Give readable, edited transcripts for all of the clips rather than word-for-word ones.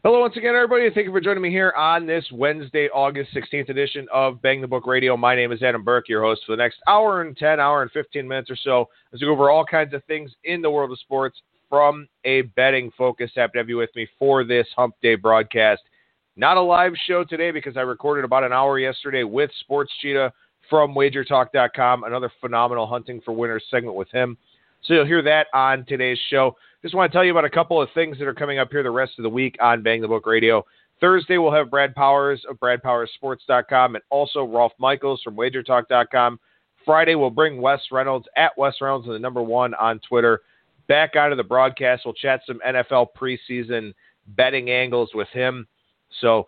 Hello once again, everybody. Thank you for joining me here on this Wednesday, August 16th edition of Bang the Book Radio. My name is Adam Burke, your host for the next hour and 15 minutes or so as we go over all kinds of things in the world of sports from a betting focus. Happy to have you with me for this Hump Day broadcast. Not a live show today because I recorded about an hour yesterday with Sports Cheetah from WagerTalk.com, another phenomenal Hunting for Winners segment with him. So you'll hear that on today's show. Just want to tell you about a couple of things that are coming up here the rest of the week on Bang the Book Radio. Thursday, we'll have Brad Powers of BradPowersSports.com and also Rolf Michaels from WagerTalk.com. Friday, we'll bring Wes Reynolds at Wes Reynolds and the number one on Twitter back onto the broadcast. We'll chat some NFL preseason betting angles with him. So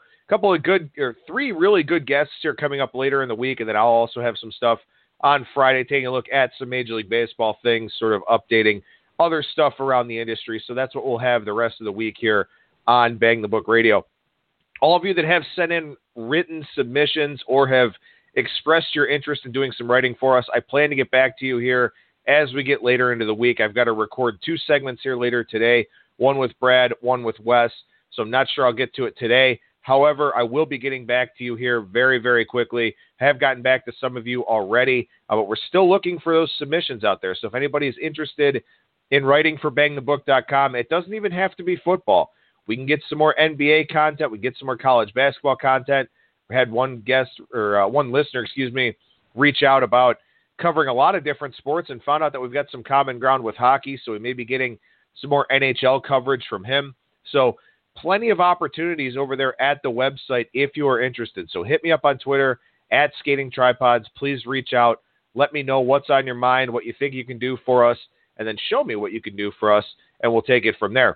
three really good guests here coming up later in the week, and then I'll also have some stuff on Friday taking a look at some Major League Baseball things, sort of updating other stuff around the industry. So that's what we'll have the rest of the week here on Bang the Book Radio. All of you that have sent in written submissions or have expressed your interest in doing some writing for us, I plan to get back to you here as we get later into the week. I've got to record two segments here later today, one with Brad, one with Wes, so I'm not sure I'll get to it today. However, I will be getting back to you here very, very quickly. I have gotten back to some of you already, but we're still looking for those submissions out there. So if anybody is interested in writing for BangTheBook.com, it doesn't even have to be football. We can get some more NBA content. We get some more college basketball content. We had one listener, reach out about covering a lot of different sports and found out that we've got some common ground with hockey. So we may be getting some more NHL coverage from him. So plenty of opportunities over there at the website if you are interested. So hit me up on Twitter at Skating Tripods. Please reach out. Let me know what's on your mind, what you think you can do for us, and then show me what you can do for us, and we'll take it from there.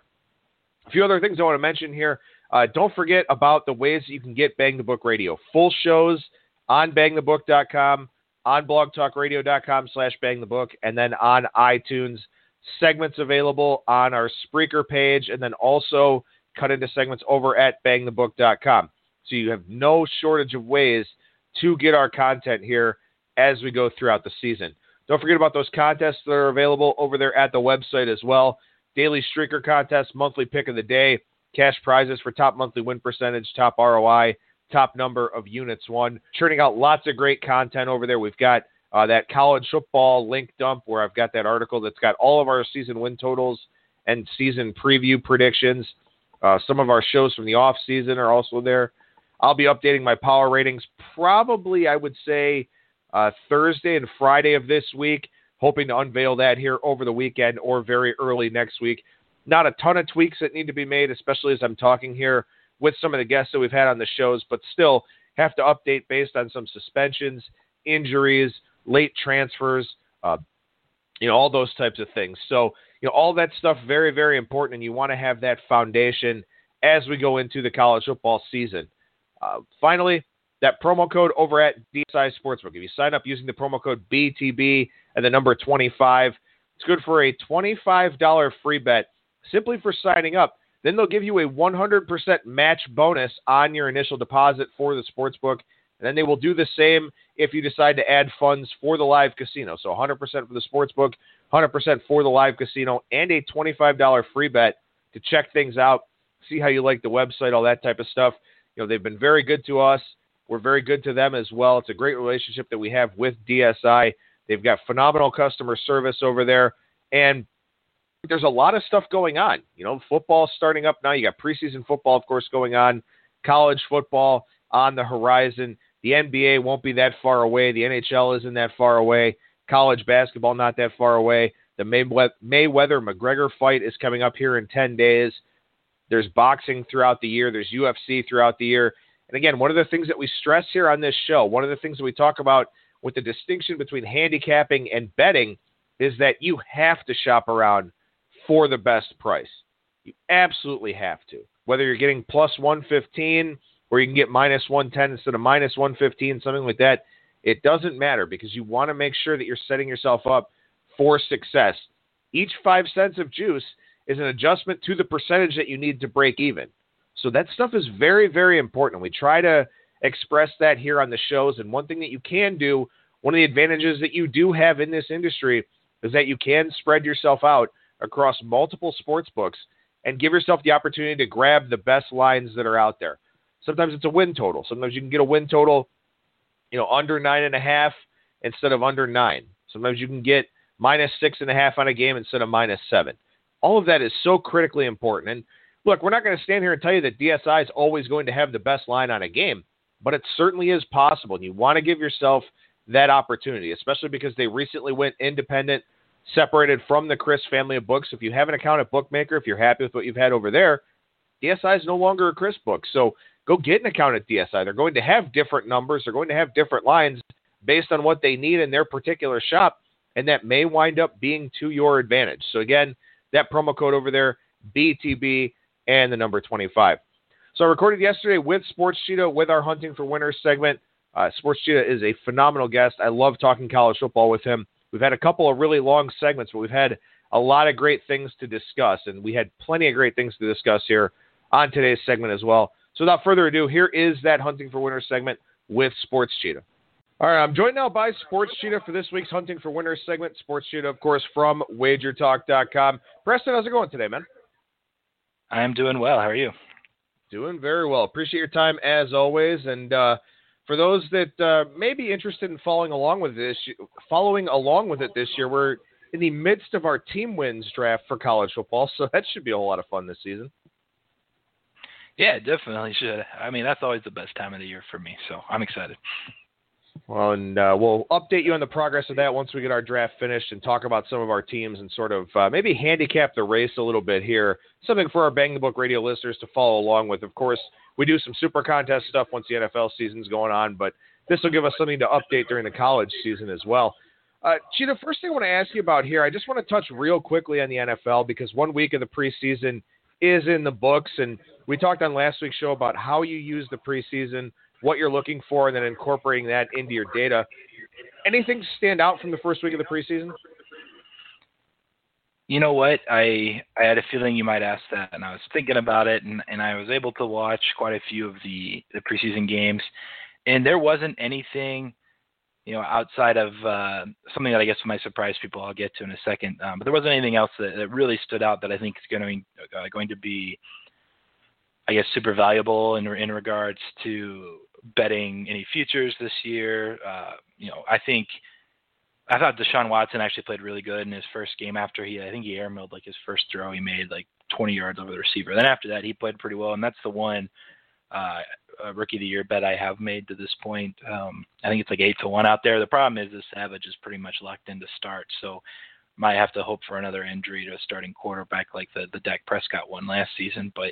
A few other things I want to mention here. Don't forget about the ways that you can get Bang the Book Radio. Full shows on BangTheBook.com, on BlogTalkRadio.com/BangTheBook, and then on iTunes. Segments available on our Spreaker page, and then also cut into segments over at BangTheBook.com. So you have no shortage of ways to get our content here as we go throughout the season. Don't forget about those contests that are available over there at the website as well. Daily Streaker contest, monthly pick of the day, cash prizes for top monthly win percentage, top ROI, top number of units won. Churning out lots of great content over there. We've got that college football link dump where I've got that article that's got all of our season win totals and season preview predictions. Some of our shows from the off season are also there. I'll be updating my power ratings probably, I would say, Thursday and Friday of this week, hoping to unveil that here over the weekend or very early next week. Not a ton of tweaks that need to be made, especially as I'm talking here with some of the guests that we've had on the shows, but still have to update based on some suspensions, injuries, late transfers, all those types of things. So, all that stuff, very, very important, and you want to have that foundation as we go into the college football season. Finally, that promo code over at DSI Sportsbook. If you sign up using the promo code BTB and the number 25, it's good for a $25 free bet simply for signing up. Then they'll give you a 100% match bonus on your initial deposit for the sportsbook. And then they will do the same if you decide to add funds for the live casino. So 100% for the sportsbook, 100% for the live casino, and a $25 free bet to check things out, see how you like the website, all that type of stuff. They've been very good to us. We're very good to them as well. It's a great relationship that we have with DSI. They've got phenomenal customer service over there. And there's a lot of stuff going on. Football's starting up now. You got preseason football, of course, going on. College football on the horizon. The NBA won't be that far away. The NHL isn't that far away. College basketball not that far away. The Mayweather-McGregor fight is coming up here in 10 days. There's boxing throughout the year. There's UFC throughout the year. And again, one of the things that we stress here on this show, one of the things that we talk about with the distinction between handicapping and betting is that you have to shop around for the best price. You absolutely have to. Whether you're getting plus 115 or you can get minus 110 instead of minus 115, something like that, it doesn't matter because you want to make sure that you're setting yourself up for success. Each 5 cents of juice is an adjustment to the percentage that you need to break even. So that stuff is very, very important. We try to express that here on the shows. And one thing that you can do, one of the advantages that you do have in this industry is that you can spread yourself out across multiple sports books and give yourself the opportunity to grab the best lines that are out there. Sometimes it's a win total. Sometimes you can get a win total, under 9.5 instead of under 9. Sometimes you can get minus 6.5 on a game instead of minus 7. All of that is so critically important. And look, we're not going to stand here and tell you that DSI is always going to have the best line on a game, but it certainly is possible. And you want to give yourself that opportunity, especially because they recently went independent, separated from the Chris family of books. If you have an account at Bookmaker, if you're happy with what you've had over there, DSI is no longer a Chris book. So go get an account at DSI. They're going to have different numbers. They're going to have different lines based on what they need in their particular shop, and that may wind up being to your advantage. So again, that promo code over there, BTB and the number 25. So I recorded yesterday with Sports Cheetah with our Hunting for Winners segment. Sports Cheetah is a phenomenal guest. I love talking college football with him. We've had a couple of really long segments, but we've had a lot of great things to discuss, and we had plenty of great things to discuss here on today's segment as well. So without further ado, here is that Hunting for Winners segment with Sports Cheetah. All right, I'm joined now by Sports Cheetah for this week's Hunting for Winners segment. Sports Cheetah, of course, from WagerTalk.com. Preston, how's it going today, man? I'm doing well. How are you? Doing very well. Appreciate your time as always. And for those that may be interested in following along with it this year, we're in the midst of our team wins draft for college football, so that should be a whole lot of fun this season. Yeah, definitely should. I mean, that's always the best time of the year for me, so I'm excited. Well, and we'll update you on the progress of that once we get our draft finished and talk about some of our teams and sort of maybe handicap the race a little bit here. Something for our Bang the Book radio listeners to follow along with. Of course, we do some super contest stuff once the NFL season's going on, but this will give us something to update during the college season as well. Cheetah, first thing I want to ask you about here, I just want to touch real quickly on the NFL because 1 week of the preseason is in the books, and we talked on last week's show about how you use the preseason, what you're looking for, and then incorporating that into your data. Anything stand out from the first week of the preseason? You know what? I had a feeling you might ask that, and I was thinking about it, and I was able to watch quite a few of the preseason games, and there wasn't anything, outside of something that I guess might surprise people I'll get to in a second, but there wasn't anything else that really stood out that I think is going to be, I guess, super valuable in regards to betting any futures this year. I thought Deshaun Watson actually played really good in his first game after I think he airmailed his first throw. He made 20 yards over the receiver. Then after that, he played pretty well, and that's the one rookie of the year bet I have made to this point. I think it's 8-1 out there. The problem is Savage is pretty much locked in to start, so might have to hope for another injury to a starting quarterback like the Dak Prescott one last season. But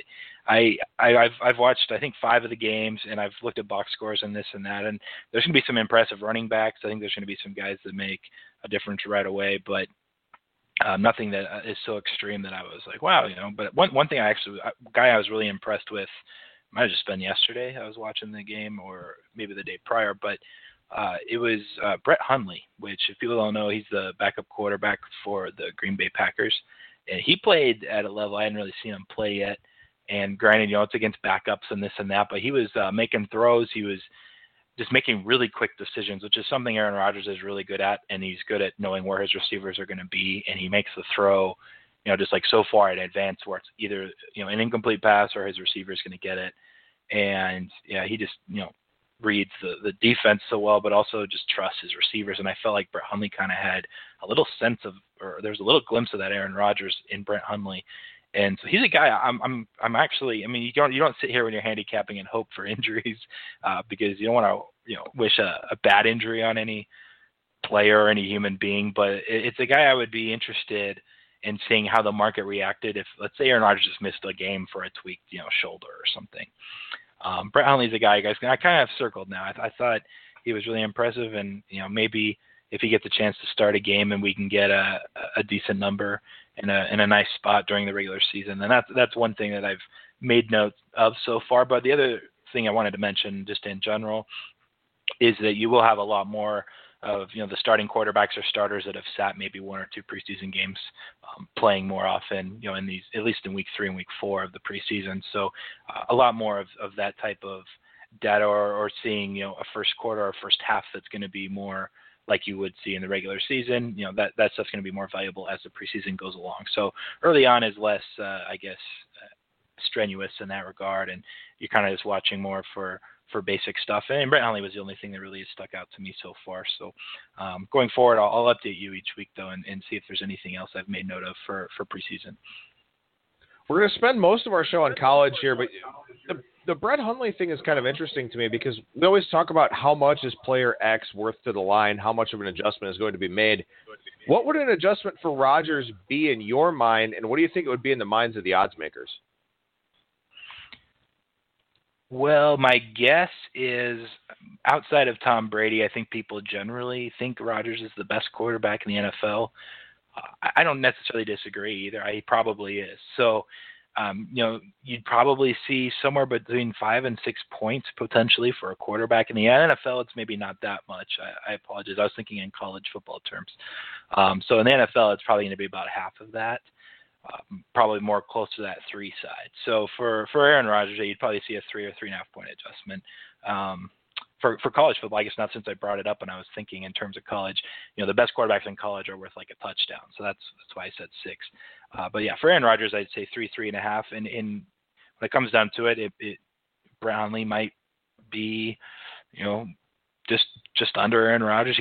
I've watched, I think, 5 of the games, and I've looked at box scores and this and that, and there's going to be some impressive running backs. I think there's going to be some guys that make a difference right away, but nothing that is so extreme that I was like, wow, But one thing guy I was really impressed with, might have just been yesterday I was watching the game, or maybe the day prior, but it was Brett Hundley, which, if people don't know, he's the backup quarterback for the Green Bay Packers. And he played at a level I hadn't really seen him play yet. And granted, it's against backups and this and that, but he was making throws. He was just making really quick decisions, which is something Aaron Rodgers is really good at. And he's good at knowing where his receivers are going to be. And he makes the throw, just so far in advance where it's either, an incomplete pass or his receiver is going to get it. And yeah, he just, reads the defense so well, but also just trusts his receivers. And I felt like Brett Hundley kind of had a little sense of, or there's a little glimpse of that Aaron Rodgers in Brett Hundley. And so he's a guy I'm actually, you don't sit here when you're handicapping and hope for injuries because you don't want to, wish a bad injury on any player or any human being, but it's a guy I would be interested in seeing how the market reacted if, let's say, Aaron Rodgers just missed a game for a tweaked, shoulder or something. Brett Hundley's a guy, guys, I kind of have circled now. I thought he was really impressive, and maybe if he gets a chance to start a game and we can get a decent number in a nice spot during the regular season, then that's one thing that I've made note of so far. But the other thing I wanted to mention, just in general, is that you will have a lot more of the starting quarterbacks or starters that have sat maybe 1 or 2 preseason games playing more often, in these, at least in week 3 and week 4 of the preseason. So a lot more of that type of data, or seeing a first quarter or first half that's going to be more like you would see in the regular season. That stuff's going to be more valuable as the preseason goes along. So early on is less, strenuous in that regard, and you're kind of just watching more for basic stuff. And Brett Hundley was the only thing that really stuck out to me so far. So going forward, I'll update you each week though, and see if there's anything else I've made note of for preseason. We're going to spend most of our show on college here, but the Brett Hundley thing is kind of interesting to me because we always talk about how much is player X worth to the line, how much of an adjustment is going to be made. What would an adjustment for Rodgers be in your mind, and what do you think it would be in the minds of the odds makers? Well, my guess is outside of Tom Brady, I think people generally think Rodgers is the best quarterback in the NFL. I don't necessarily disagree either. He probably is. So, you'd probably see somewhere between 5 and 6 points potentially for a quarterback. In the NFL, it's maybe not that much. I apologize. I was thinking in college football terms. So in the NFL, it's probably going to be about half of that. Probably more close to that 3 side. So for Aaron Rodgers, you'd probably see a 3 or 3.5 point adjustment. For college football, I guess not since I brought it up when I was thinking in terms of college, the best quarterbacks in college are worth like a touchdown. So that's why I said 6. But yeah, for Aaron Rodgers, I'd say 3, 3.5. And when it comes down to it, Brownlee might be, just under Aaron Rodgers.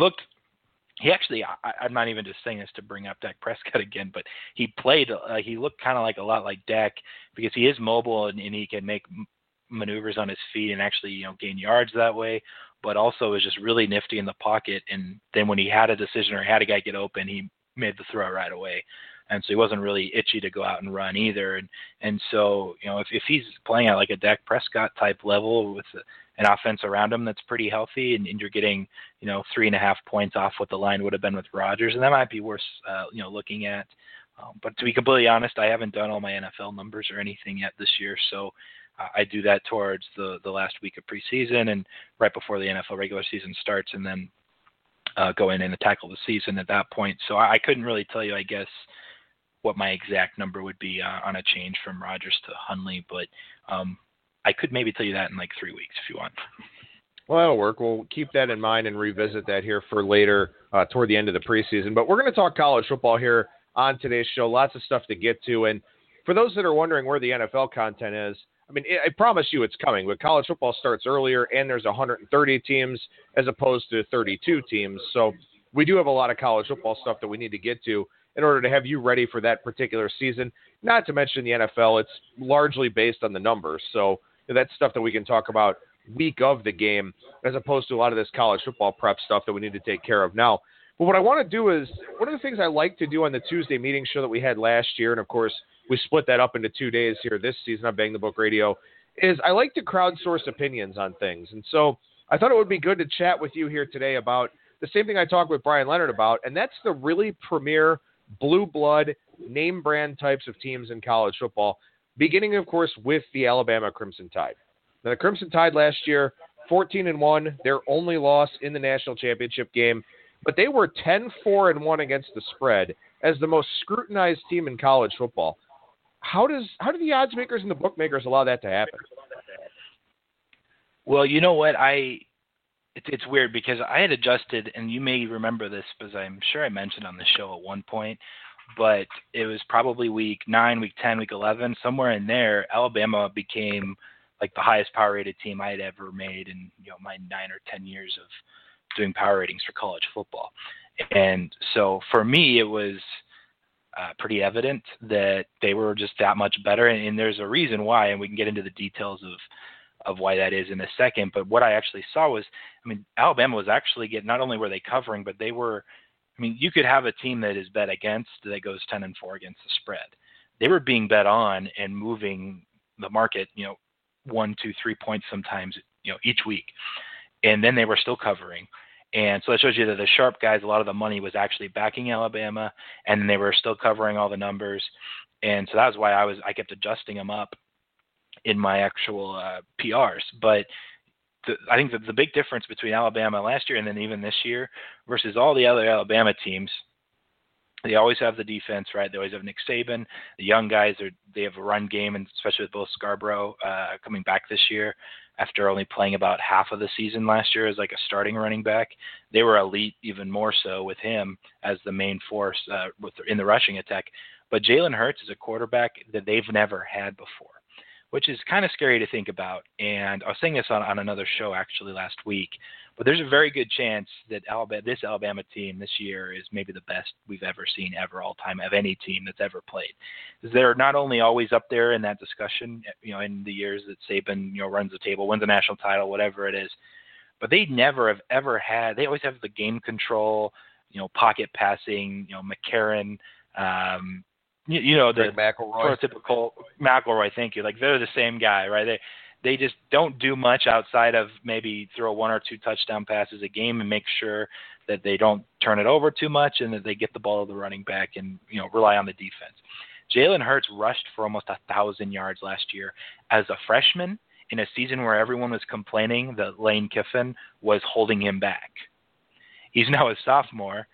He actually, I'm not even just saying this to bring up Dak Prescott again, but he looked kind of like a lot like Dak because he is mobile and he can make maneuvers on his feet and actually, gain yards that way, but also is just really nifty in the pocket. And then when he had a decision or had a guy get open, he made the throw right away. And so he wasn't really itchy to go out and run either. And so, if he's playing at like a Dak Prescott type level with an offense around him that's pretty healthy and you're getting, 3.5 points off what the line would have been with Rodgers, and that might be worth, looking at. But to be completely honest, I haven't done all my NFL numbers or anything yet this year. So I do that towards the last week of preseason and right before the NFL regular season starts, and then go in and tackle the season at that point. So I couldn't really tell you, I guess, what my exact number would be on a change from Rodgers to Hundley, but I could maybe tell you that in like 3 weeks if you want. Well, that'll work. We'll keep that in mind and revisit that here for later toward the end of the preseason. But we're going to talk college football here on today's show. Lots of stuff to get to. And for those that are wondering where the NFL content is, I promise you it's coming, but college football starts earlier and there's 130 teams as opposed to 32 teams. So we do have a lot of college football stuff that we need to get to in order to have you ready for that particular season. Not to mention the NFL, it's largely based on the numbers. So that's stuff that we can talk about week of the game as opposed to a lot of this college football prep stuff that we need to take care of now. But what I want to do is, one of the things I like to do on the Tuesday meeting show that we had last year, and of course we split that up into 2 days here this season on Bang the Book Radio, is I like to crowdsource opinions on things. And so I thought it would be good to chat with you here today about the same thing I talked with Brian Leonard about, and that's the really premier blue blood, name brand types of teams in college football, beginning, of course, with the Alabama Crimson Tide. Now, the Crimson Tide last year, 14-1, their only loss in the national championship game, but they were 10-4-1 against the spread as the most scrutinized team in college football. How do the odds makers and the bookmakers allow that to happen? Well, you know what? It's weird because I had adjusted, and you may remember this because I'm sure I mentioned on the show at one point, but it was probably week 9, week 10, week 11, somewhere in there, Alabama became like the highest power rated team I had ever made in my 9 or 10 years of doing power ratings for college football. And so for me, it was pretty evident that they were just that much better. And there's a reason why, and we can get into the details of why that is in a second. But what I actually saw was, Alabama was actually not only were they covering, but they were, you could have a team that is bet against that goes 10-4 against the spread. They were being bet on and moving the market, 1, 2, 3 points sometimes, each week. And then they were still covering. And so that shows you that the sharp guys, a lot of the money was actually backing Alabama, and they were still covering all the numbers. And so that was why I kept adjusting them up in my actual PRs. But I think that the big difference between Alabama last year and then even this year versus all the other Alabama teams, they always have the defense, right? They always have Nick Saban. The young guys, they have a run game, and especially with both Scarborough coming back this year. after only playing about half of the season last year as like a starting running back. They were elite even more so with him as the main force in the rushing attack. But Jalen Hurts is a quarterback that they've never had before, which is kind of scary to think about. And I was saying this on another show actually last week, but there's a very good chance that this Alabama team this year is maybe the best we've ever seen all time of any team that's ever played. They're not only always up there in that discussion, in the years that Saban, runs the table, wins a national title, whatever it is, but they never have ever had, they always have the game control, pocket passing, McCarron, the prototypical McElroy, thank you. Like they're the same guy, right? They just don't do much outside of maybe throw 1 or 2 touchdown passes a game and make sure that they don't turn it over too much and that they get the ball to the running back and rely on the defense. Jalen Hurts rushed for almost 1,000 yards last year as a freshman in a season where everyone was complaining that Lane Kiffin was holding him back. He's now a sophomore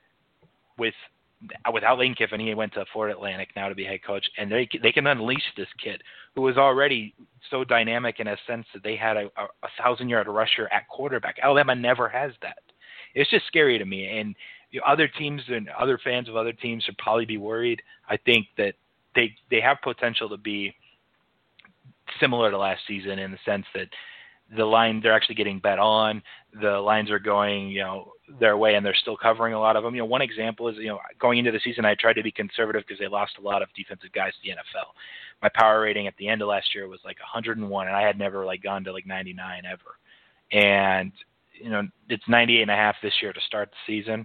without Lane Kiffin. He went to Florida Atlantic now to be head coach, and they can unleash this kid who was already so dynamic in a sense that they had a 1,000-yard rusher at quarterback. Alabama never has that. It's just scary to me. And other teams and other fans of other teams should probably be worried. I think that they have potential to be similar to last season in the sense that the line, they're actually getting bet on. The lines are going, their way, and they're still covering a lot of them. One example is, going into the season, I tried to be conservative because they lost a lot of defensive guys to the NFL. My power rating at the end of last year was like 101, and I had never gone to 99 ever. And, it's 98.5 this year to start the season.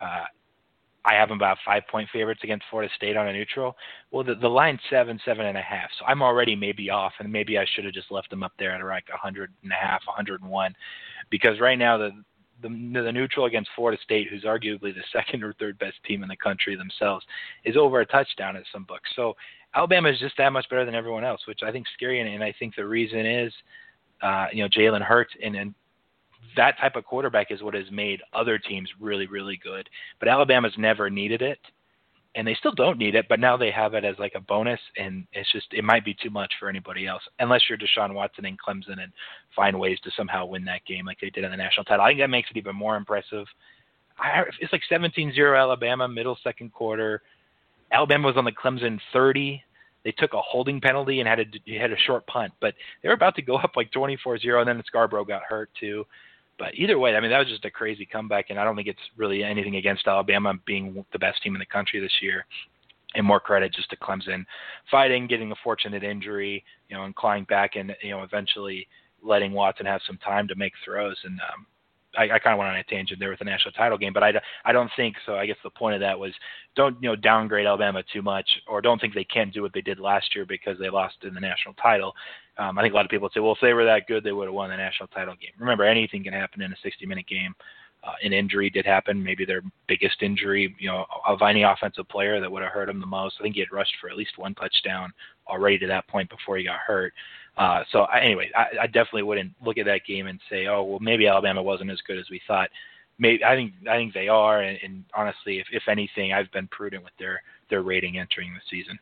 I have them about 5-point favorites against Florida State on a neutral. Well, the line's 7.5. So I'm already maybe off, and maybe I should have just left them up there at 100.5, 101, because right now the neutral against Florida State, who's arguably the second or third best team in the country themselves, is over a touchdown at some books. So Alabama is just that much better than everyone else, which I think is scary. And I think the reason is, Jalen Hurts and that type of quarterback is what has made other teams really, really good. But Alabama's never needed it, and they still don't need it, but now they have it as a bonus, and it might be too much for anybody else, unless you're Deshaun Watson and Clemson and find ways to somehow win that game like they did in the national title. I think that makes it even more impressive. It's 17-0 Alabama, middle second quarter. Alabama was on the Clemson 30. They took a holding penalty and had a short punt, but they were about to go up 24-0, and then Scarborough got hurt too. But either way, that was just a crazy comeback, and I don't think it's really anything against Alabama being the best team in the country this year. And more credit just to Clemson fighting, getting a fortunate injury, and clawing back and, eventually letting Watson have some time to make throws. And I kind of went on a tangent there with the national title game, but I don't think so. I guess the point of that was don't downgrade Alabama too much, or don't think they can't do what they did last year because they lost in the national title. I think a lot of people would say, well, if they were that good, they would have won the national title game. Remember, anything can happen in a 60-minute game. An injury did happen, maybe their biggest injury, of any offensive player that would have hurt him the most. I think he had rushed for at least one touchdown already to that point before he got hurt. Anyway, I definitely wouldn't look at that game and say, oh, well, maybe Alabama wasn't as good as we thought. Maybe I think they are, and honestly, if anything, I've been prudent with their rating entering the season.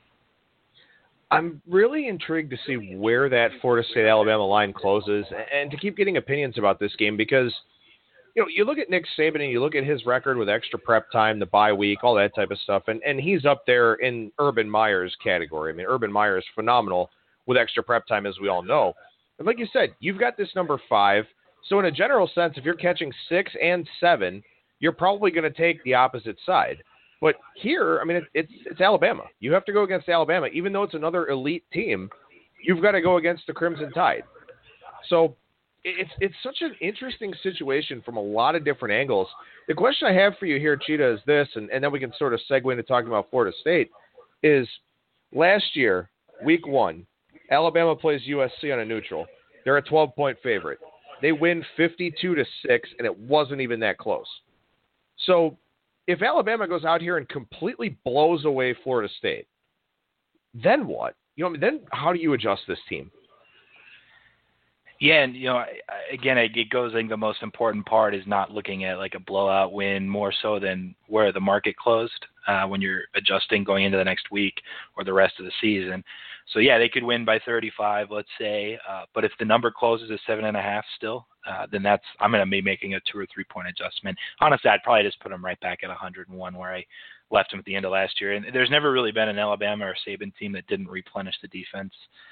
I'm really intrigued to see where that Florida State-Alabama line closes and to keep getting opinions about this game because, you look at Nick Saban and you look at his record with extra prep time, the bye week, all that type of stuff, and he's up there in Urban Meyer's category. Urban Meyer is phenomenal with extra prep time, as we all know. And like you said, you've got this number 5. So in a general sense, if you're catching 6 and 7, you're probably going to take the opposite side. But here, it's Alabama. You have to go against Alabama. Even though it's another elite team, you've got to go against the Crimson Tide. So it's such an interesting situation from a lot of different angles. The question I have for you here, Cheetah, is this, and then we can sort of segue into talking about Florida State, is last year, week 1, Alabama plays USC on a neutral. They're a 12-point favorite. They win 52-6, and it wasn't even that close. So if Alabama goes out here and completely blows away Florida State, then what? Then how do you adjust this team? Yeah, and again, it goes. I think the most important part is not looking at like a blowout win more so than where the market closed when you're adjusting going into the next week or the rest of the season. So yeah, they could win by 35, let's say, but if the number closes at 7.5 still, then I'm going to be making a 2 or 3 point adjustment. Honestly, I'd probably just put them right back at 101 where I left them at the end of last year. And there's never really been an Alabama or Saban team that didn't replenish the defense.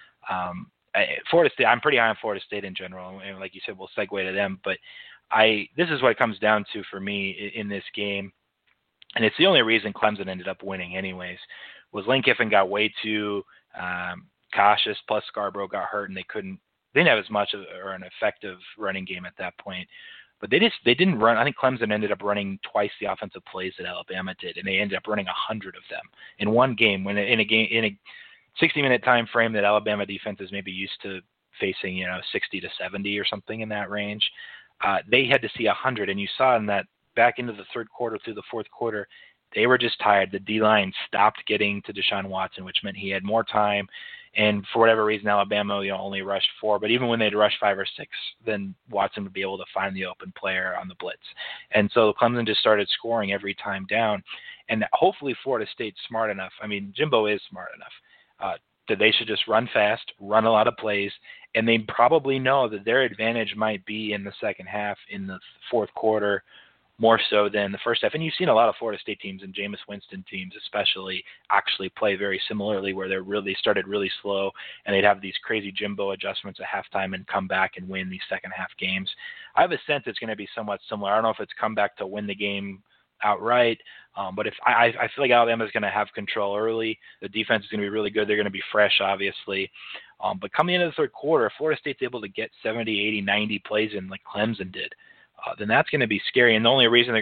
Florida State, I'm pretty high on Florida State in general, and like you said, we'll segue to them. But this is what it comes down to for me in this game, and it's the only reason Clemson ended up winning, anyways. Was Lane Kiffin got way too cautious, plus Scarborough got hurt, and they didn't have as much or an effective running game at that point. But they didn't run. I think Clemson ended up running twice the offensive plays that Alabama did, and they ended up running 100 of them in one game. When in a 60-minute time frame that Alabama defense is maybe used to facing, 60 to 70 or something in that range, they had to see 100. And you saw in that back into the third quarter through the fourth quarter, they were just tired. The D-line stopped getting to Deshaun Watson, which meant he had more time. And for whatever reason, Alabama only rushed 4. But even when they'd rush 5 or 6, then Watson would be able to find the open player on the blitz. And so Clemson just started scoring every time down. And hopefully Florida State's smart enough. I mean, Jimbo is smart enough. That they should just run fast, run a lot of plays, and they probably know that their advantage might be in the second half, in the fourth quarter, more so than the first half. And you've seen a lot of Florida State teams and Jameis Winston teams especially actually play very similarly, where they started really slow and they'd have these crazy Jimbo adjustments at halftime and come back and win these second half games. I have a sense it's going to be somewhat similar. I don't know if it's come back to win the game outright. But if I feel like Alabama is going to have control early. The defense is going to be really good. They're going to be fresh, obviously. But coming into the third quarter, if Florida State's able to get 70, 80, 90 plays in like Clemson did, then that's going to be scary. And the only way,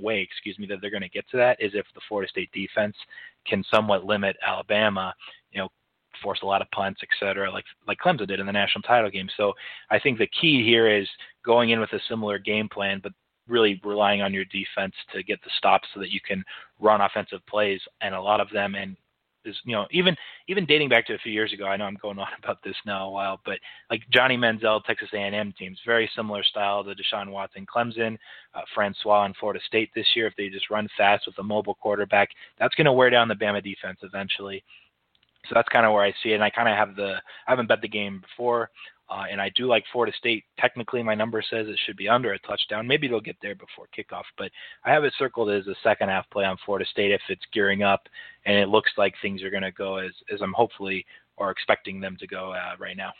that they're going to get to that is if the Florida State defense can somewhat limit Alabama, force a lot of punts, et cetera, like Clemson did in the national title game. So I think the key here is going in with a similar game plan, but really relying on your defense to get the stops so that you can run offensive plays, and a lot of them. And is, even dating back to a few years ago, I know I'm going on about this now a while, but like Johnny Manziel, Texas A&M teams, very similar style to Deshaun Watson, Clemson, Francois and Florida State this year. If they just run fast with a mobile quarterback, that's going to wear down the Bama defense eventually. So that's kind of where I see it. And I kind of I haven't bet the game before. And I do like Florida State. Technically, my number says it should be under a touchdown. Maybe they'll get there before kickoff. But I have it circled as a second half play on Florida State if it's gearing up and it looks like things are going to go as I'm hopefully or expecting them to go right now.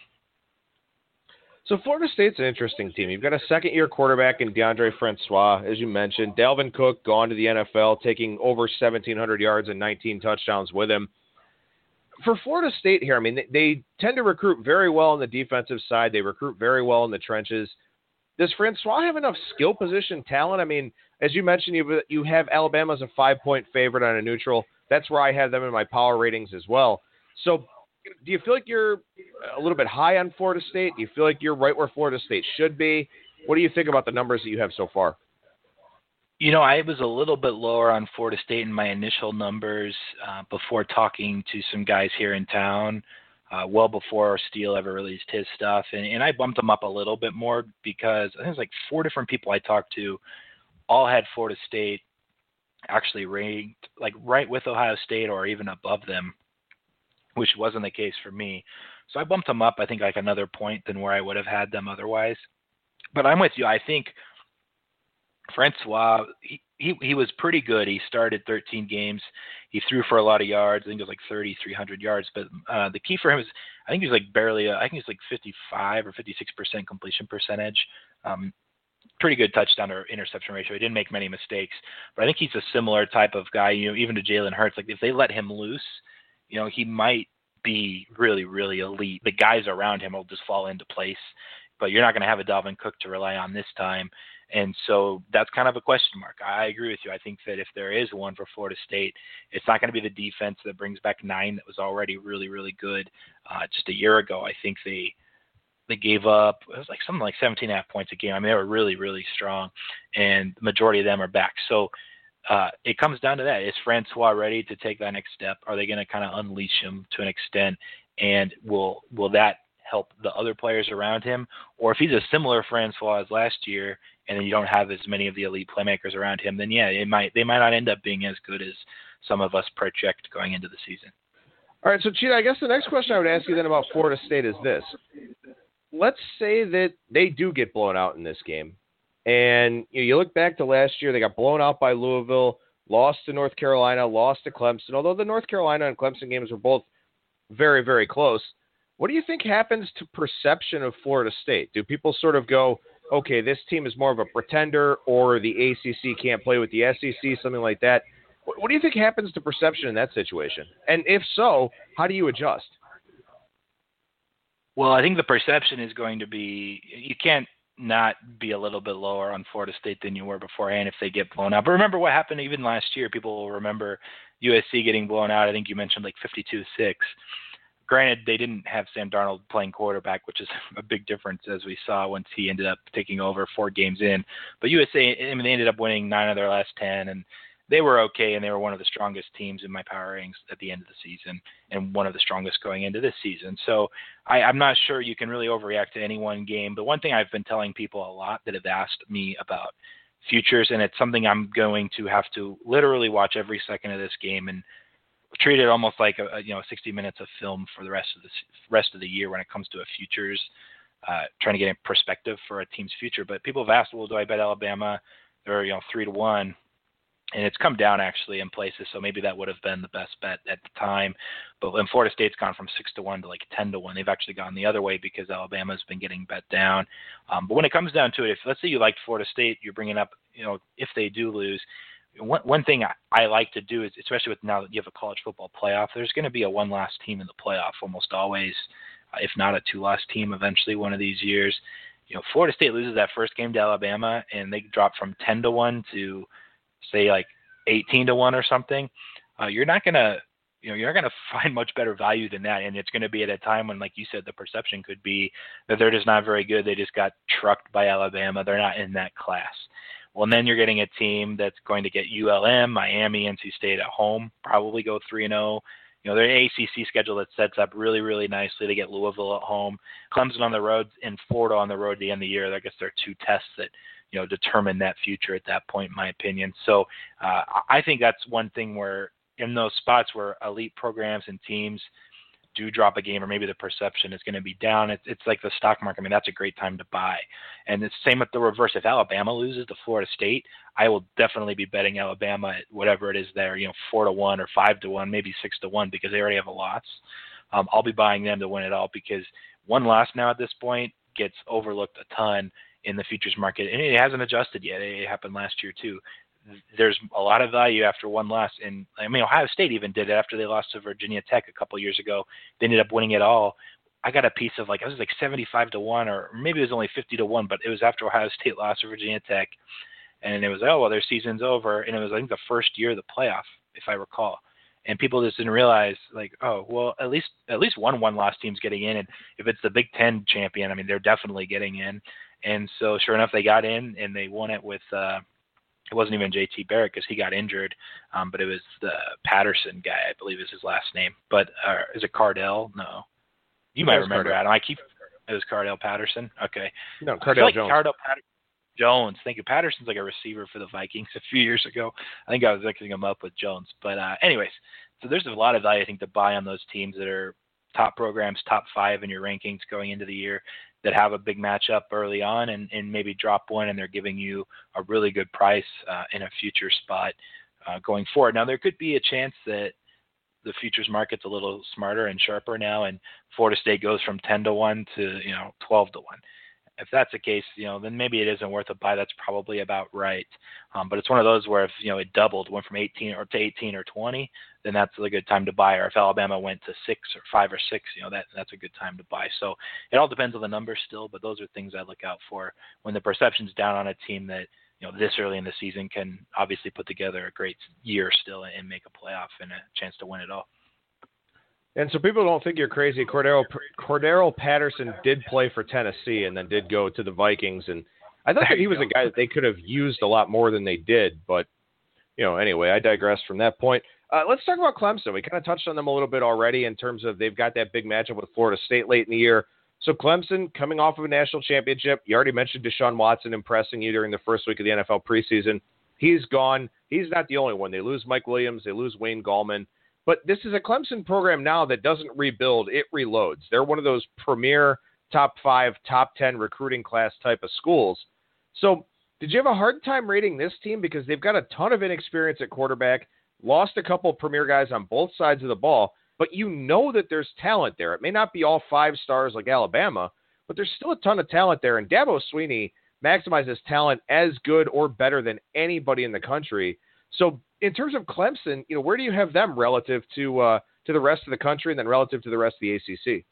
So Florida State's an interesting team. You've got a second-year quarterback in DeAndre Francois, as you mentioned. Dalvin Cook gone to the NFL, taking over 1,700 yards and 19 touchdowns with him. For Florida State here, I mean, they tend to recruit very well on the defensive side. They recruit very well in the trenches. Does Francois have enough skill position talent? I mean, as you mentioned, you have Alabama as a 5-point favorite on a neutral. That's where I have them in my power ratings as well. So do you feel like you're a little bit high on Florida State? Do you feel like you're right where Florida State should be? What do you think about the numbers that you have so far? I was a little bit lower on Florida State in my initial numbers before talking to some guys here in town, well before Steele ever released his stuff. And I bumped them up a little bit more because I think it was like 4 different people I talked to all had Florida State actually ranked like right with Ohio State or even above them, which wasn't the case for me. So I bumped them up, I think, like another point than where I would have had them otherwise. But I'm with you. I think Francois, he was pretty good. He started 13 games. He threw for a lot of yards. I think it was like 300 yards. But the key for him is, I think he was like I think he's like 55 or 56% completion percentage. Pretty good touchdown or interception ratio. He didn't make many mistakes. But I think he's a similar type of guy, even to Jalen Hurts. Like if they let him loose, he might be really, really elite. The guys around him will just fall into place. But you're not going to have a Dalvin Cook to rely on this time. And so that's kind of a question mark. I agree with you. I think that if there is one for Florida State, it's not going to be the defense that brings back 9 that was already really, really good just a year ago. I think they gave up, it was like something like 17.5 points a game. I mean, they were really, really strong, and the majority of them are back. So it comes down to that. Is Francois ready to take that next step? Are they going to kind of unleash him to an extent? And will that help the other players around him, or if he's a similar Francois as last year, and then you don't have as many of the elite playmakers around him, then yeah, they might not end up being as good as some of us project going into the season. All right, so Cheetah, I guess the next question I would ask you then about Florida State is this. Let's say that they do get blown out in this game. And you look back to last year, they got blown out by Louisville, lost to North Carolina, lost to Clemson. Although the North Carolina and Clemson games were both very, very close. What do you think happens to perception of Florida State? Do people sort of go, okay, this team is more of a pretender, or the ACC can't play with the SEC, something like that? What do you think happens to perception in that situation? And if so, how do you adjust? Well, I think the perception is going to be, you can't not be a little bit lower on Florida State than you were beforehand if they get blown out. But remember what happened even last year. People will remember USC getting blown out. I think you mentioned like 52-6. Granted, they didn't have Sam Darnold playing quarterback, which is a big difference, as we saw once he ended up taking over 4 games in. But USA, I mean, they ended up winning 9 of their last 10, and they were okay, and they were one of the strongest teams in my power rankings at the end of the season, and one of the strongest going into this season. So I'm not sure you can really overreact to any one game. But one thing I've been telling people a lot that have asked me about futures, and it's something I'm going to have to literally watch every second of this game and treat it almost like 60 minutes of film for the rest of the year when it comes to a futures, trying to get in perspective for a team's future. But people have asked, well, do I bet Alabama? They're 3-1. And it's come down actually in places, so maybe that would have been the best bet at the time. But when Florida State's gone from 6-1 to like 10-1, they've actually gone the other way because Alabama's been getting bet down. But when it comes down to it, if let's say you liked Florida State, you're bringing up, if they do lose, one thing I like to do is, especially with now that you have a college football playoff, there's going to be a one-loss team in the playoff almost always, if not a 2-loss team eventually one of these years. Florida State loses that first game to Alabama, and they drop from 10-1 to say like 18-1 or something, you're not gonna find much better value than that, and it's going to be at a time when, like you said, the perception could be that they're just not very good. They just got trucked by Alabama. They're not in that class. Well, and then you're getting a team that's going to get ULM, Miami, NC State at home, probably go 3-0. They're an ACC schedule that sets up really, really nicely. They get Louisville at home, Clemson on the road, and Florida on the road at the end of the year. I guess there are 2 tests that determine that future at that point, in my opinion. So I think that's one thing where in those spots where elite programs and teams do drop a game, or maybe the perception is going to be down, it's like the stock market. I mean, that's a great time to buy. And it's the same with the reverse. If Alabama loses to Florida State, I will definitely be betting Alabama at whatever it is there, 4-1 or 5-1, maybe 6-1, because they already have a loss. I'll be buying them to win it all, because one loss now at this point gets overlooked a ton in the futures market, and it hasn't adjusted yet. It happened last year too. There's a lot of value after one loss, and I mean, Ohio State even did it after they lost to Virginia Tech a couple years ago. They ended up winning it all. I got a piece of it was like 75-1, or maybe it was only 50-1, but it was after Ohio State lost to Virginia Tech, and it was, their season's over, and it was, I think, the first year of the playoff, if I recall. And people just didn't realize, at least one loss team's getting in, and if it's the Big Ten champion, I mean, they're definitely getting in. And so, sure enough, they got in, and they won it with it wasn't even J.T. Barrett because he got injured, but it was the Patterson guy, I believe is his last name. But is it Cardell? No. You might remember, Adam. It was Cardell Patterson? Okay. No, Cardell Jones. Jones. Thank you. Patterson's like a receiver for the Vikings a few years ago. I think I was mixing him up with Jones. But anyways, so there's a lot of value, I think, to buy on those teams that are top programs, top 5 in your rankings going into the year, that have a big matchup early on and maybe drop one, and they're giving you a really good price in a future spot going forward. Now, there could be a chance that the futures market's a little smarter and sharper now, and Florida State goes from 10-1 to 12-1. If that's the case, then maybe it isn't worth a buy. That's probably about right. But it's one of those where if it doubled, went from 18 or 20, then that's a good time to buy. Or if Alabama went to 6 or 5 or 6, that's a good time to buy. So it all depends on the numbers still, but those are things I look out for when the perception's down on a team that this early in the season can obviously put together a great year still and make a playoff and a chance to win it all. And so people don't think you're crazy. Cordero Patterson did play for Tennessee and then did go to the Vikings. And I thought that he was a guy that they could have used a lot more than they did. But, anyway, I digress from that point. Let's talk about Clemson. We kind of touched on them a little bit already in terms of they've got that big matchup with Florida State late in the year. So Clemson coming off of a national championship. You already mentioned Deshaun Watson impressing you during the first week of the NFL preseason. He's gone. He's not the only one. They lose Mike Williams. They lose Wayne Gallman. But this is a Clemson program now that doesn't rebuild. It reloads. They're one of those premier top 5, top 10 recruiting class type of schools. So did you have a hard time rating this team? Because they've got a ton of inexperience at quarterback, lost a couple of premier guys on both sides of the ball, but you know that there's talent there. It may not be all 5 stars like Alabama, but there's still a ton of talent there. And Dabo Swinney maximizes talent as good or better than anybody in the country. So in terms of Clemson, where do you have them relative to the rest of the country and then relative to the rest of the ACC?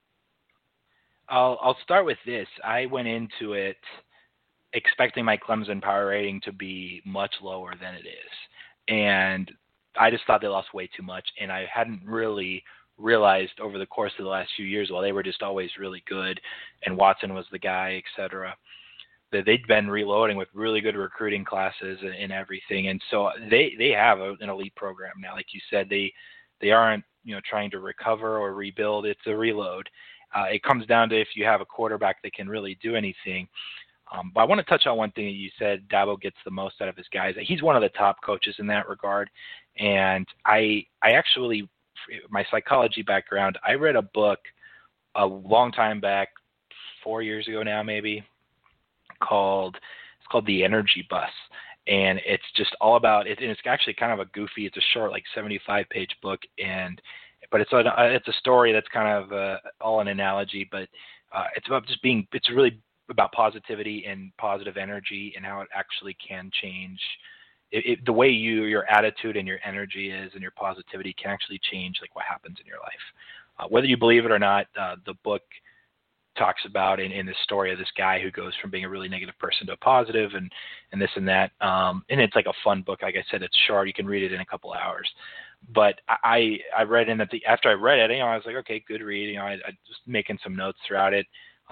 I'll start with this. I went into it expecting my Clemson power rating to be much lower than it is. And I just thought they lost way too much. And I hadn't really realized over the course of the last few years, while they were just always really good and Watson was the guy, et cetera, that they'd been reloading with really good recruiting classes and everything. And so they have an elite program now. Like you said, they aren't, trying to recover or rebuild. It's a reload. It comes down to if you have a quarterback that can really do anything. But I want to touch on one thing that you said. Dabo gets the most out of his guys. He's one of the top coaches in that regard. And I actually, my psychology background, I read a book a long time back, 4 years ago now maybe, it's called The Energy Bus. And it's just all about it. And it's actually kind of a goofy, it's a short, like 75-page book. But it's a story that's kind of all an analogy, but it's about just it's really about positivity and positive energy and how it actually can change the way your attitude and your energy is and your positivity can actually change like what happens in your life. Whether you believe it or not, the book talks about in the story of this guy who goes from being a really negative person to a positive and this and that. And it's like a fun book. Like I said, it's short. You can read it in a couple of hours. But I read in after I read it, I was like, okay, good read. I just making some notes throughout it.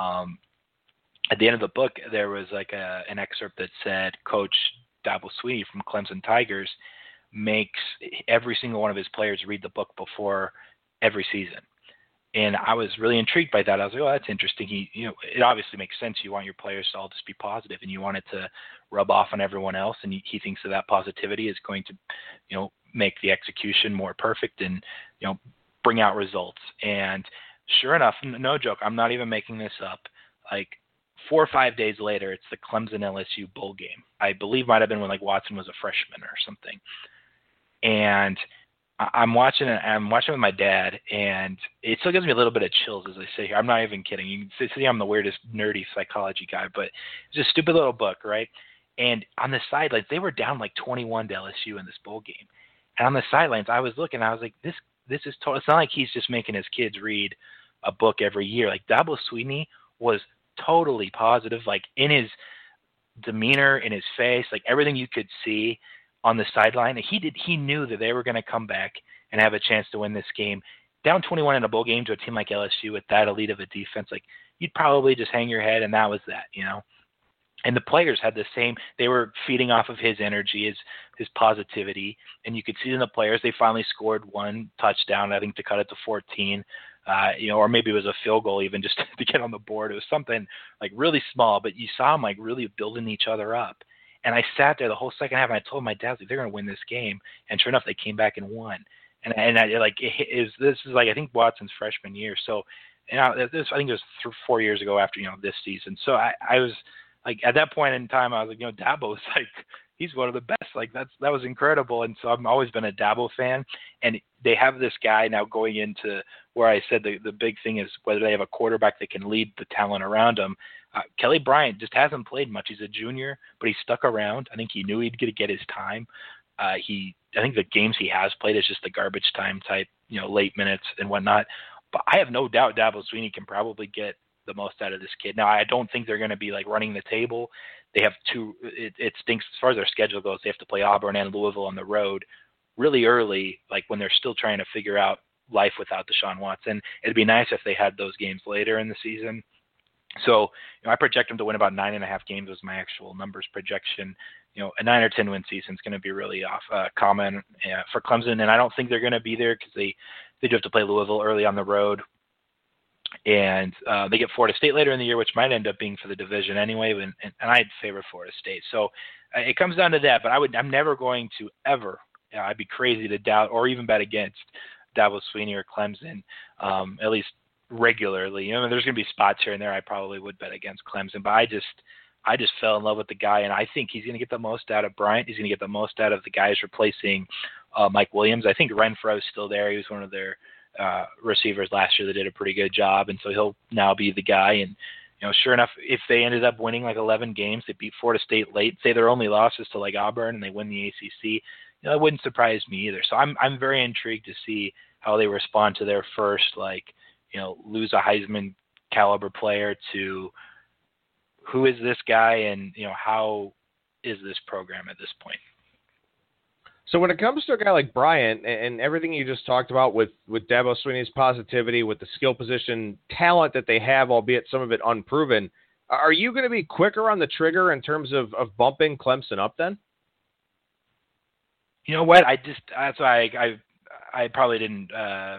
At the end of the book, there was like an excerpt that said Coach Dabo Swinney from Clemson Tigers makes every single one of his players read the book before every season. And I was really intrigued by that. I was like, oh, that's interesting. It obviously makes sense. You want your players to all just be positive and you want it to rub off on everyone else. And he thinks that positivity is going to, make the execution more perfect and, bring out results. And sure enough, no joke, I'm not even making this up. Like 4 or 5 days later, it's the Clemson LSU bowl game. I believe might have been when like Watson was a freshman or something. And I'm watching it. I'm watching with my dad, and it still gives me a little bit of chills as I sit here. I'm not even kidding. You can see I'm the weirdest nerdy psychology guy, but it's a stupid little book, right? And on the sidelines, they were down like 21 to LSU in this bowl game. And on the sidelines, I was looking. I was like, this is total. It's not like he's just making his kids read a book every year. Like Dabo Swinney was totally positive, like in his demeanor, in his face, like everything you could see on the sideline. He knew that they were going to come back and have a chance to win this game. Down 21 in a bowl game to a team like LSU with that elite of a defense, like you'd probably just hang your head and that was that, And the players had the same. They were feeding off of his energy, his positivity, and you could see in the players. They finally scored one touchdown, I think, to cut it to 14, or maybe it was a field goal even just to get on the board. It was something like really small, but you saw them like really building each other up. And I sat there the whole second half, and I told my dad, like, they're going to win this game. And sure enough, they came back and won. And this is like I think Watson's freshman year. So, I think it was 4 years ago after this season. So I was. Like at that point in time, I was like, Dabo's like, he's one of the best. Like that was incredible. And so I've always been a Dabo fan. And they have this guy now going into where I said the big thing is whether they have a quarterback that can lead the talent around him. Kelly Bryant just hasn't played much. He's a junior, but he stuck around. I think he knew he'd get his time. I think the games he has played is just the garbage time type, late minutes and whatnot. But I have no doubt Dabo Swinney can probably get the most out of this kid. Now, I don't think they're going to be like running the table. They have it stinks as far as their schedule goes. They have to play Auburn and Louisville on the road really early, like when they're still trying to figure out life without Deshaun Watson. It'd be nice if they had those games later in the season. So, I project them to win about 9.5 games was my actual numbers projection. A 9 or 10 win season is going to be really common for Clemson. And I don't think they're going to be there because they do have to play Louisville early on the road. And they get Florida State later in the year, which might end up being for the division anyway, and I'd favor Florida State. So it comes down to that, but I'm never going to ever, I'd be crazy to doubt or even bet against Dabo Swinney or Clemson, at least regularly. There's going to be spots here and there I probably would bet against Clemson, but I just fell in love with the guy, and I think he's going to get the most out of Bryant. He's going to get the most out of the guys replacing Mike Williams. I think Renfrow is still there. He was one of their receivers last year that did a pretty good job, and so he'll now be the guy. And sure enough, if they ended up winning like 11 games, they beat Florida State late, say their only losses to like Auburn, and they win the ACC, that wouldn't surprise me either. So I'm very intrigued to see how they respond to their first lose a Heisman caliber player to who is this guy, and how is this program at this point. So when it comes to a guy like Bryant and everything you just talked about with Dabo Swinney's positivity, with the skill position talent that they have, albeit some of it unproven, are you going to be quicker on the trigger in terms of bumping Clemson up then? You know what? That's why I probably didn't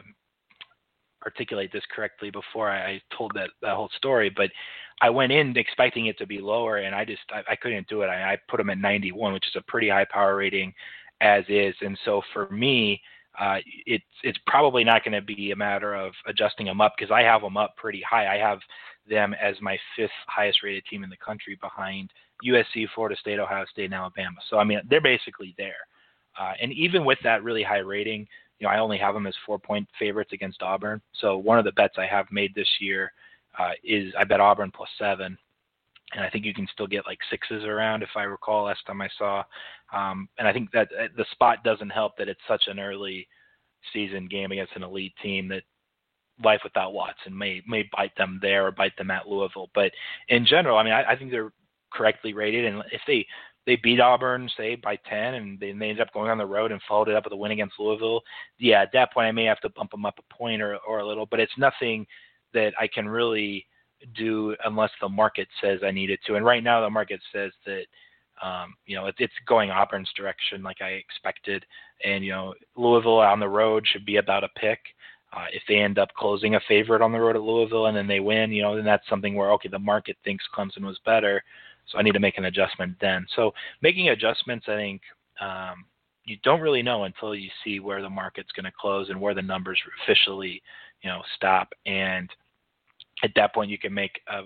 articulate this correctly before I told that whole story, but I went in expecting it to be lower, and I couldn't do it. I put them at 91, which is a pretty high power rating as is. And so for me, it's probably not going to be a matter of adjusting them up, because I have them up pretty high. I have them as my 5th highest rated team in the country, behind USC, Florida State, Ohio State, and Alabama. So, I mean, they're basically there. And even with that really high rating, I only have them as 4-point favorites against Auburn. So one of the bets I have made this year is I bet Auburn +7. And I think you can still get like 6s around, if I recall last time I saw. And I think that the spot doesn't help that it's such an early season game against an elite team that life without Watson may bite them there or bite them at Louisville. But in general, I mean, I think they're correctly rated. And if they beat Auburn, say, by 10, and they end up going on the road and followed it up with a win against Louisville, yeah, at that point I may have to bump them up a point or a little. But it's nothing that I can really do unless the market says I need it to. And right now the market says that it's going Auburn's direction like I expected. And Louisville on the road should be about a pick. If they end up closing a favorite on the road at Louisville and then they win, then that's something where, okay, the market thinks Clemson was better, so I need to make an adjustment then. So making adjustments, I think you don't really know until you see where the market's going to close and where the numbers officially stop. And at that point, you can make a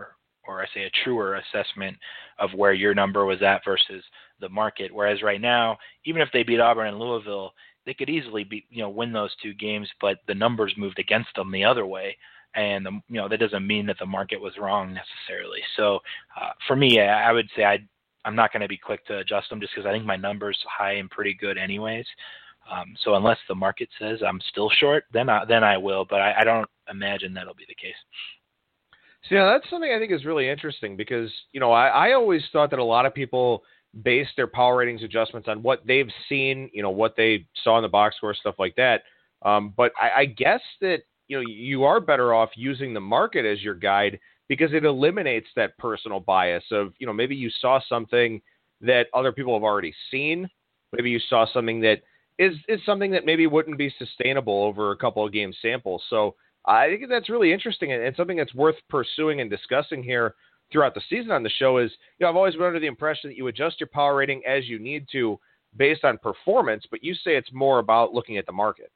truer assessment of where your number was at versus the market. Whereas right now, even if they beat Auburn and Louisville, they could easily win those 2 games, but the numbers moved against them the other way. And that doesn't mean that the market was wrong necessarily. So for me, I would say I'm not going to be quick to adjust them, just because I think my number's high and pretty good anyways. So unless the market says I'm still short, then I will, but I don't imagine that'll be the case. See, now that's something I think is really interesting, because, I always thought that a lot of people base their power ratings adjustments on what they've seen, what they saw in the box score, stuff like that. But I guess that, you are better off using the market as your guide, because it eliminates that personal bias of, maybe you saw something that other people have already seen. Maybe you saw something that is something that maybe wouldn't be sustainable over a couple of game samples. So I think that's really interesting, and something that's worth pursuing and discussing here throughout the season on the show is, I've always been under the impression that you adjust your power rating as you need to based on performance, but you say it's more about looking at the market.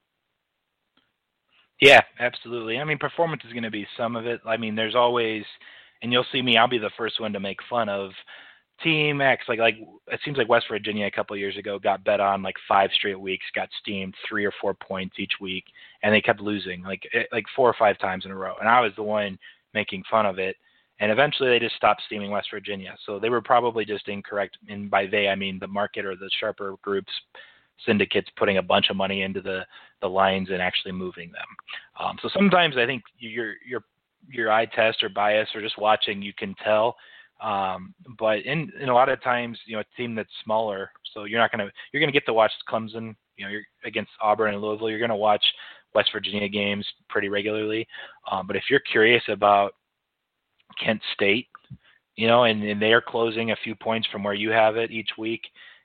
Yeah, absolutely. I mean, performance is going to be some of it. I mean, there's always, and you'll see me, I'll be the first one to make fun of Team X. Like it seems like West Virginia a couple of years ago got bet on like 5 straight weeks, got steamed 3 or 4 points each week, and they kept losing like 4 or 5 times in a row. And I was the one making fun of it. And eventually they just stopped steaming West Virginia. So they were probably just incorrect. And by they, I mean the market or the sharper groups, syndicates putting a bunch of money into the lines and actually moving them. So sometimes I think your eye test or bias or just watching, you can tell. But in a lot of times, a team that's smaller, so you're going to get to watch Clemson, you're against Auburn and Louisville, you're going to watch West Virginia games pretty regularly. But if you're curious about Kent State, and they are closing a few points from where you have it each week,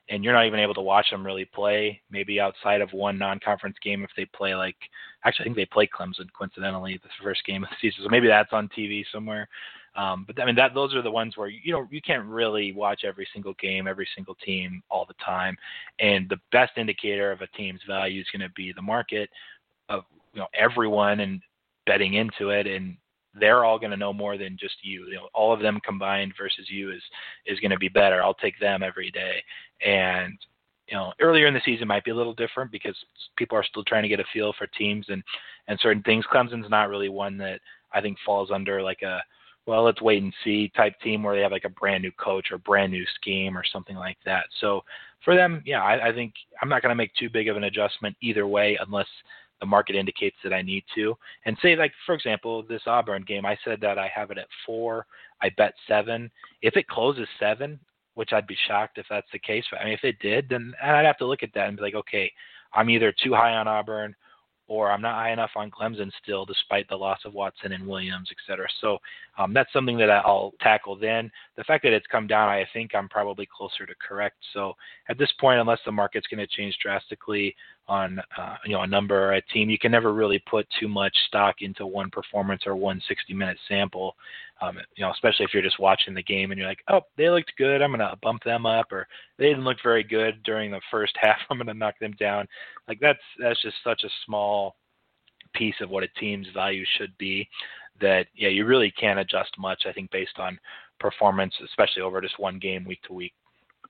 and you're not even able to watch them really play, maybe outside of one non-conference game if they play I think they play Clemson coincidentally the first game of the season, so maybe that's on TV somewhere. But I mean, those are the ones where you can't really watch every single game, every single team all the time, and the best indicator of a team's value is going to be the market of everyone and betting into it, and they're all going to know more than just you. All of them combined versus you is going to be better. I'll take them every day. And earlier in the season might be a little different because people are still trying to get a feel for teams and certain things. Clemson's not really one that I think falls under let's wait and see type team where they have a brand new coach or brand new scheme or something like that. So for them, I think I'm not going to make too big of an adjustment either way unless the market indicates that I need to. And say, for example, this Auburn game, I said that I have it at 4. I bet 7. If it closes 7, which I'd be shocked if that's the case. But if it did, then I'd have to look at that and be like, okay, I'm either too high on Auburn or I'm not high enough on Clemson still, despite the loss of Watson and Williams, et cetera. So that's something that I'll tackle then. The fact that it's come down, I think I'm probably closer to correct. So at this point, unless the market's going to change drastically on a number or a team, you can never really put too much stock into one performance or one 60-minute sample. Especially if you're just watching the game and you're like, oh, they looked good, I'm going to bump them up, or they didn't look very good during the first half, I'm going to knock them down. That's just such a small piece of what a team's value should be that, you really can't adjust much, I think, based on performance, especially over just one game week to week.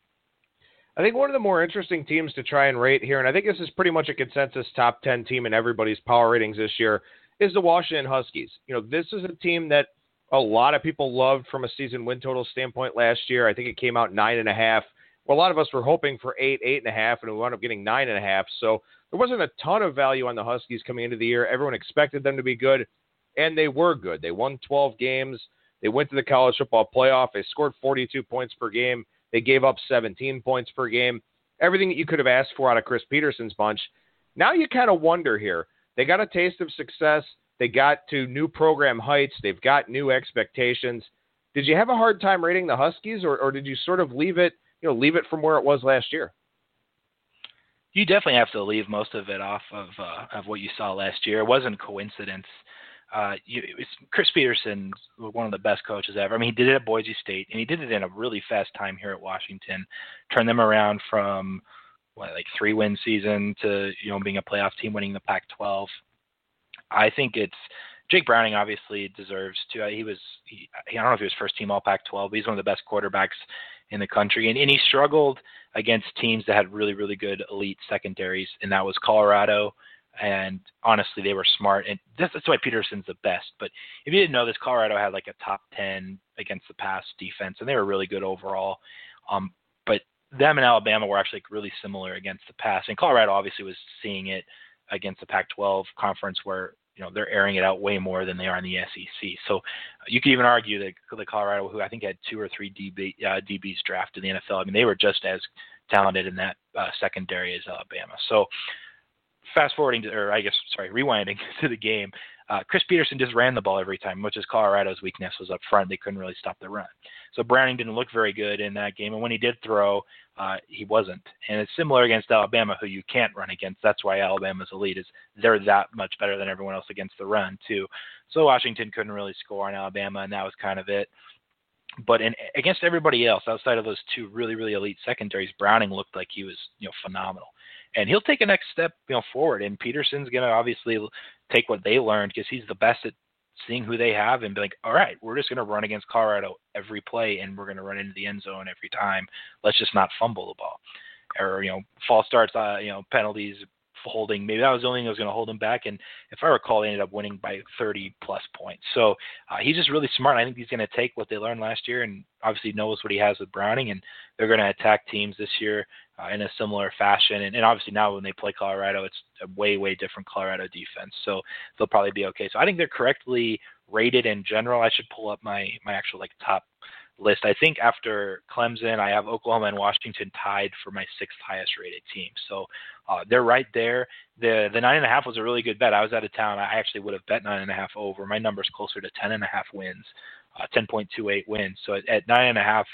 I think one of the more interesting teams to try and rate here, and I think this is pretty much a consensus top 10 team in everybody's power ratings this year, is the Washington Huskies. This is a team that a lot of people loved from a season win total standpoint last year. I think it came out 9.5. Well, a lot of us were hoping for 8, 8.5, and we wound up getting 9.5. So there wasn't a ton of value on the Huskies coming into the year. Everyone expected them to be good, and they were good. They won 12 games. They went to the college football playoff. They scored 42 points per game. They gave up 17 points per game. Everything that you could have asked for out of Chris Peterson's bunch. Now you kind of wonder here. They got a taste of success. They got to new program heights. They've got new expectations. Did you have a hard time rating the Huskies, or did you sort of leave it from where it was last year? You definitely have to leave most of it off of what you saw last year. It wasn't coincidence. Chris Peterson, one of the best coaches ever. He did it at Boise State, and he did it in a really fast time here at Washington. Turned them around from 3-win season to being a playoff team, winning the Pac-12. I think Jake Browning obviously deserves to. I don't know if he was first team All Pac-12, but he's one of the best quarterbacks in the country, and he struggled against teams that had really, really good elite secondaries, and that was Colorado. And honestly, they were smart, and that's why Peterson's the best. But if you didn't know this, Colorado had a top 10 against the pass defense, and they were really good overall. But them and Alabama were actually really similar against the pass, and Colorado obviously was seeing it against the Pac-12 conference where they're airing it out way more than they are in the SEC. So you could even argue that the Colorado, who I think had 2 or 3 DBs drafted in the NFL, they were just as talented in that secondary as Alabama. So rewinding to the game, Chris Peterson just ran the ball every time, which is Colorado's weakness was up front. They couldn't really stop the run. So Browning didn't look very good in that game, and when he did throw, he wasn't. And it's similar against Alabama, who you can't run against. That's why Alabama's elite, is they're that much better than everyone else against the run, too. So Washington couldn't really score on Alabama, and that was kind of it. But against everybody else, outside of those 2 really, really elite secondaries, Browning looked like he was phenomenal. And he'll take a next step forward, and Peterson's going to obviously take what they learned because he's the best at seeing who they have and be like, all right, we're just going to run against Colorado every play, and we're going to run into the end zone every time. Let's just not fumble the ball. Or, false starts, penalties, holding. Maybe that was the only thing that was going to hold him back. And if I recall, they ended up winning by 30-plus points. So he's just really smart. I think he's going to take what they learned last year and obviously knows what he has with Browning, and they're going to attack teams this year in a similar fashion. And obviously now when they play Colorado, it's a way, way different Colorado defense. So they'll probably be okay. So I think they're correctly rated in general. I should pull up my actual top list. I think after Clemson, I have Oklahoma and Washington tied for my 6th highest rated team. So they're right there. The 9.5 was a really good bet. I was out of town. I actually would have bet 9.5 over. My number's closer to 10.5 wins, 10.28 wins. So at 9.5,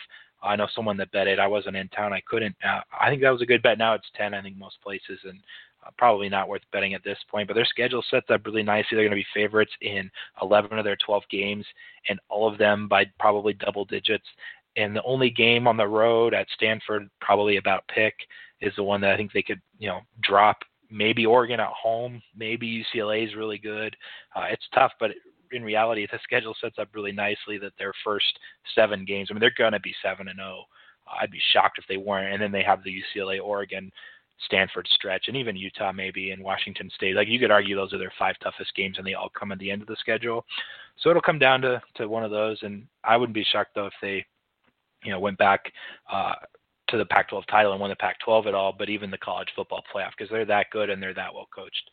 I know someone that bet it. I wasn't in town. I couldn't. I think that was a good bet. Now it's 10, I think, most places, and probably not worth betting at this point. But their schedule sets up really nicely. They're going to be favorites in 11 of their 12 games, and all of them by probably double digits. And the only game on the road at Stanford, probably about pick, is the one that I think they could, drop. Maybe Oregon at home. Maybe UCLA is really good. It's tough, but in reality, the schedule sets up really nicely that their first 7 games, I mean, they're going to be 7-0. I'd be shocked if they weren't. And then they have the UCLA, Oregon, Stanford stretch, and even Utah maybe, and Washington State. Like, you could argue those are their 5 toughest games, and they all come at the end of the schedule. So it'll come down to one of those, and I wouldn't be shocked, though, if they went back to the Pac-12 title and won the Pac-12 at all, but even the college football playoff, because they're that good and they're that well coached.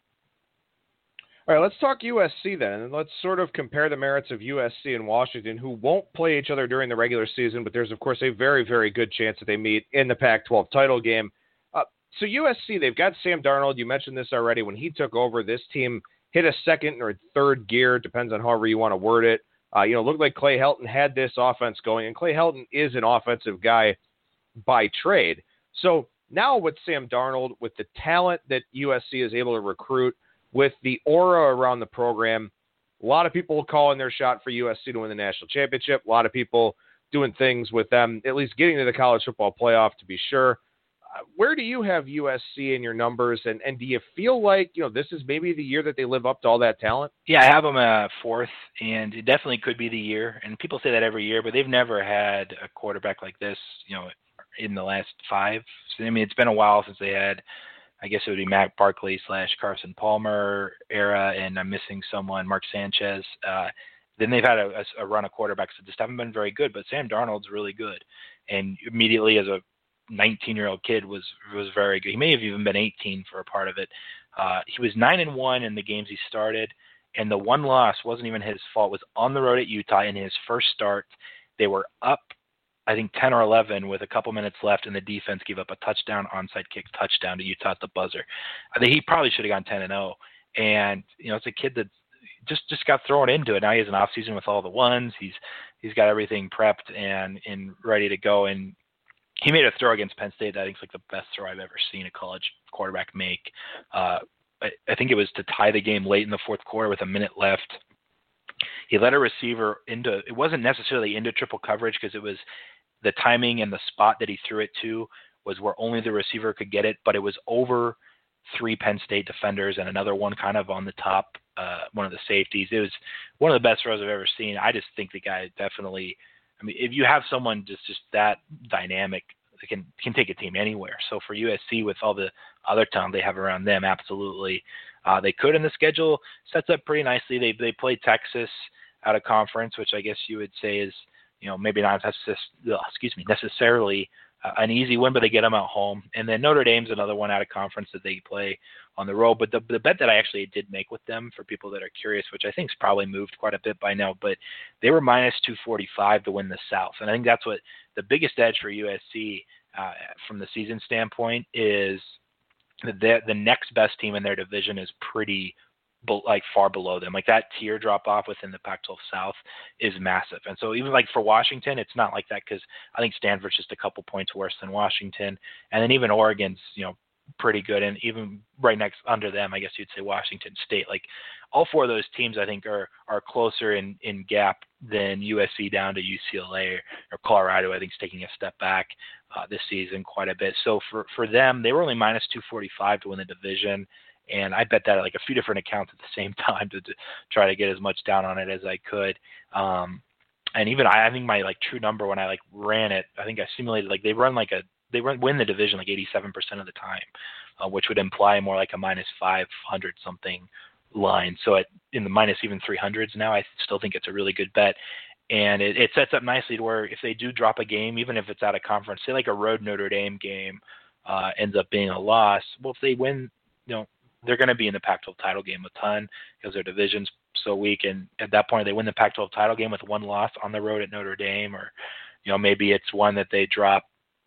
All right, let's talk USC then, and let's sort of compare the merits of USC and Washington, who won't play each other during the regular season, but there's, of course, a very, very good chance that they meet in the Pac-12 title game. So USC, they've got Sam Darnold. You mentioned this already. When he took over, this team hit a second or third gear, depends on however you want to word it. Looked like Clay Helton had this offense going, and Clay Helton is an offensive guy by trade. So now with Sam Darnold, with the talent that USC is able to recruit, with the aura around the program, a lot of people calling their shot for USC to win the national championship. A lot of people doing things with them, at least getting to the college football playoff, to be sure. Where do you have USC in your numbers, and do you feel like this is maybe the year that they live up to all that talent? Yeah, I have them 4th, and it definitely could be the year. And people say that every year, but they've never had a quarterback like this, in the last 5. So, I mean, it's been a while since they had, I guess it would be Matt Barkley / Carson Palmer era, and I'm missing someone, Mark Sanchez. Then they've had a run of quarterbacks that just haven't been very good, but Sam Darnold's really good. And immediately as a 19-year-old kid was very good. He may have even been 18 for a part of it. He was 9-1 in the games he started, and the one loss wasn't even his fault. It was on the road at Utah in his first start. They were up, I think, 10 or 11 with a couple minutes left, and the defense gave up a onside kick touchdown to Utah at the buzzer. I think he probably should have gone 10-0. And it's a kid that just got thrown into it. Now he has an off season with all the ones. He's got everything prepped and ready to go. And he made a throw against Penn State that I think is like the best throw I've ever seen a college quarterback make. I think it was to tie the game late in the fourth quarter with a minute left. He led a receiver it wasn't necessarily into triple coverage, because it was the timing and the spot that he threw it to was where only the receiver could get it, but it was over 3 Penn State defenders and another one kind of on the top, one of the safeties. It was one of the best throws I've ever seen. I just think the guy definitely, I mean, if you have someone just that dynamic, they can take a team anywhere. So for USC, with all the other talent they have around them, absolutely they could. And the schedule sets up pretty nicely. They play Texas out of conference, which I guess you would say is maybe not necessarily an easy win, but they get them at home. And then Notre Dame's another one out of conference that they play on the road. But the bet that I actually did make with them, for people that are curious, which I think's probably moved quite a bit by now, but they were minus 245 to win the South. And I think that's what the biggest edge for USC from the season standpoint is. The next best team in their division is pretty far below them. Like, that tier drop off within the Pac-12 South is massive. And so even like for Washington, it's not like that, because I think Stanford's just a couple points worse than Washington. And then even Oregon's, pretty good. And even right next under them, I guess you'd say Washington State. Like, all 4 of those teams, I think, are closer in gap than USC down to UCLA or Colorado. I think is taking a step back this season quite a bit. So for them, they were only minus 245 to win the division. And I bet that at like a few different accounts at the same time to try to get as much down on it as I could. And even I think my true number when I ran it, I think I simulated they win the division 87% of the time, which would imply more like a minus 500 something line. So in the minus even 300s now, I still think it's a really good bet. And it sets up nicely to where if they do drop a game, even if it's out of conference, say like a road Notre Dame game ends up being a loss. Well, if they win, they're going to be in the Pac-12 title game a ton because their division's so weak. And at that point, they win the Pac-12 title game with one loss on the road at Notre Dame, or maybe it's one that they drop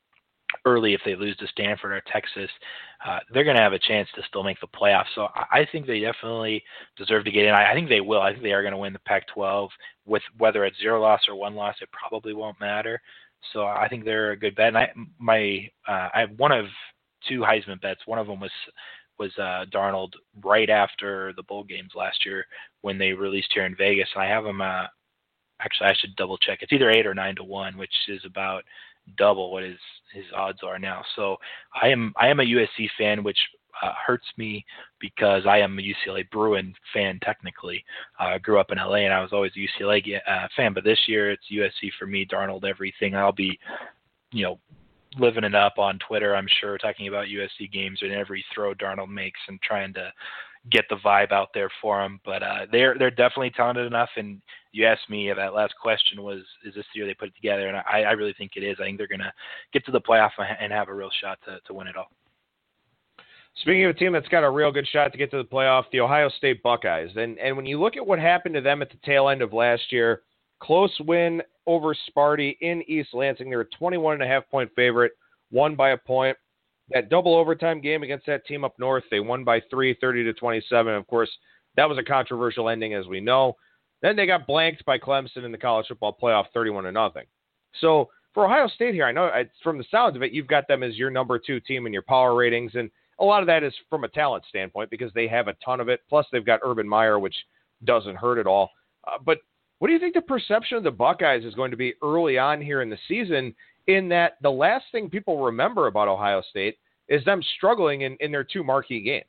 early if they lose to Stanford or Texas, they're going to have a chance to still make the playoffs. So I think they definitely deserve to get in. I think they will. I think they are going to win the Pac-12 with whether it's 0 loss or 1 loss. It probably won't matter. So I think they're a good bet. And I have one of 2 Heisman bets. One of them was Darnold right after the bowl games last year when they released here in Vegas. And I have him. Actually, I should double check. It's either 8 or 9 to 1, which is about double what his odds are now. So I am a USC fan, which hurts me because I am a UCLA Bruin fan technically. I grew up in LA and I was always a UCLA fan, but this year it's USC for me. Darnold, everything. I'll be, living it up on Twitter, I'm sure, talking about USC games and every throw Darnold makes and trying to get the vibe out there for him. But they're definitely talented enough. And you asked me, that last question was, is this the year they put it together? And I really think it is. I think they're going to get to the playoff and have a real shot to win it all. Speaking of a team that's got a real good shot to get to the playoff, the Ohio State Buckeyes. And when you look at what happened to them at the tail end of last year, close win over Sparty in East Lansing. They're a 21.5-point favorite, won by a point. That double overtime game against that team up north, they won by 3, 30-27. Of course, that was a controversial ending, as we know. Then they got blanked by Clemson in the college football playoff, 31-0. So for Ohio State here, I know from the sounds of it, you've got them as your number 2 team in your power ratings, and a lot of that is from a talent standpoint because they have a ton of it. Plus, they've got Urban Meyer, which doesn't hurt at all. But what do you think the perception of the Buckeyes is going to be early on here in the season, in that the last thing people remember about Ohio State is them struggling in their 2 marquee games?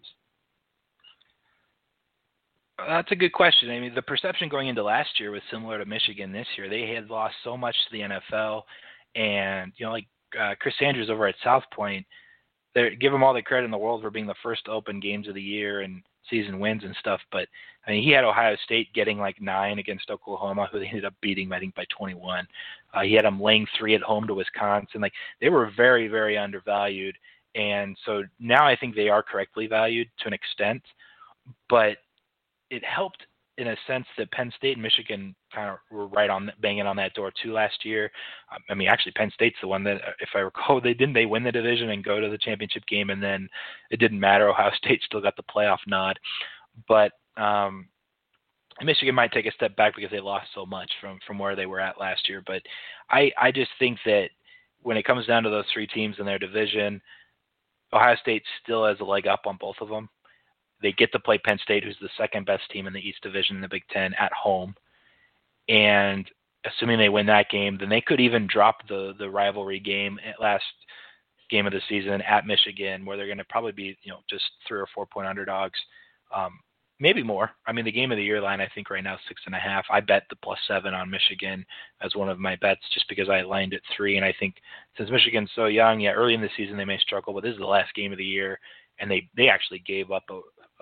That's a good question. I mean, the perception going into last year was similar to Michigan this year. They had lost so much to the NFL, and Chris Andrews over at South Point, give him all the credit in the world for being the first to open games of the year and season wins and stuff. But I mean, he had Ohio State getting like 9 against Oklahoma, who they ended up beating, I think, by 21. He had them laying 3 at home to Wisconsin. Like, they were very, very undervalued. And so now I think they are correctly valued to an extent, but it helped in a sense that Penn State and Michigan kind of were right on banging on that door too last year. I mean, actually, Penn State's the one that, if I recall, they win the division and go to the championship game, and then it didn't matter. Ohio State still got the playoff nod, but Michigan might take a step back because they lost so much from where they were at last year. But I just think that when it comes down to those 3 teams in their division, Ohio State still has a leg up on both of them. They get to play Penn State, who's the second best team in the East Division in the Big Ten, at home. And assuming they win that game, then they could even drop the rivalry game at last game of the season at Michigan, where they're going to probably be, just 3 or 4 point underdogs, maybe more. I mean, the game of the year line, I think right now is 6.5. I bet the +7 on Michigan as one of my bets, just because I lined at 3. And I think since Michigan's so young, early in the season they may struggle, but this is the last game of the year, and they actually gave up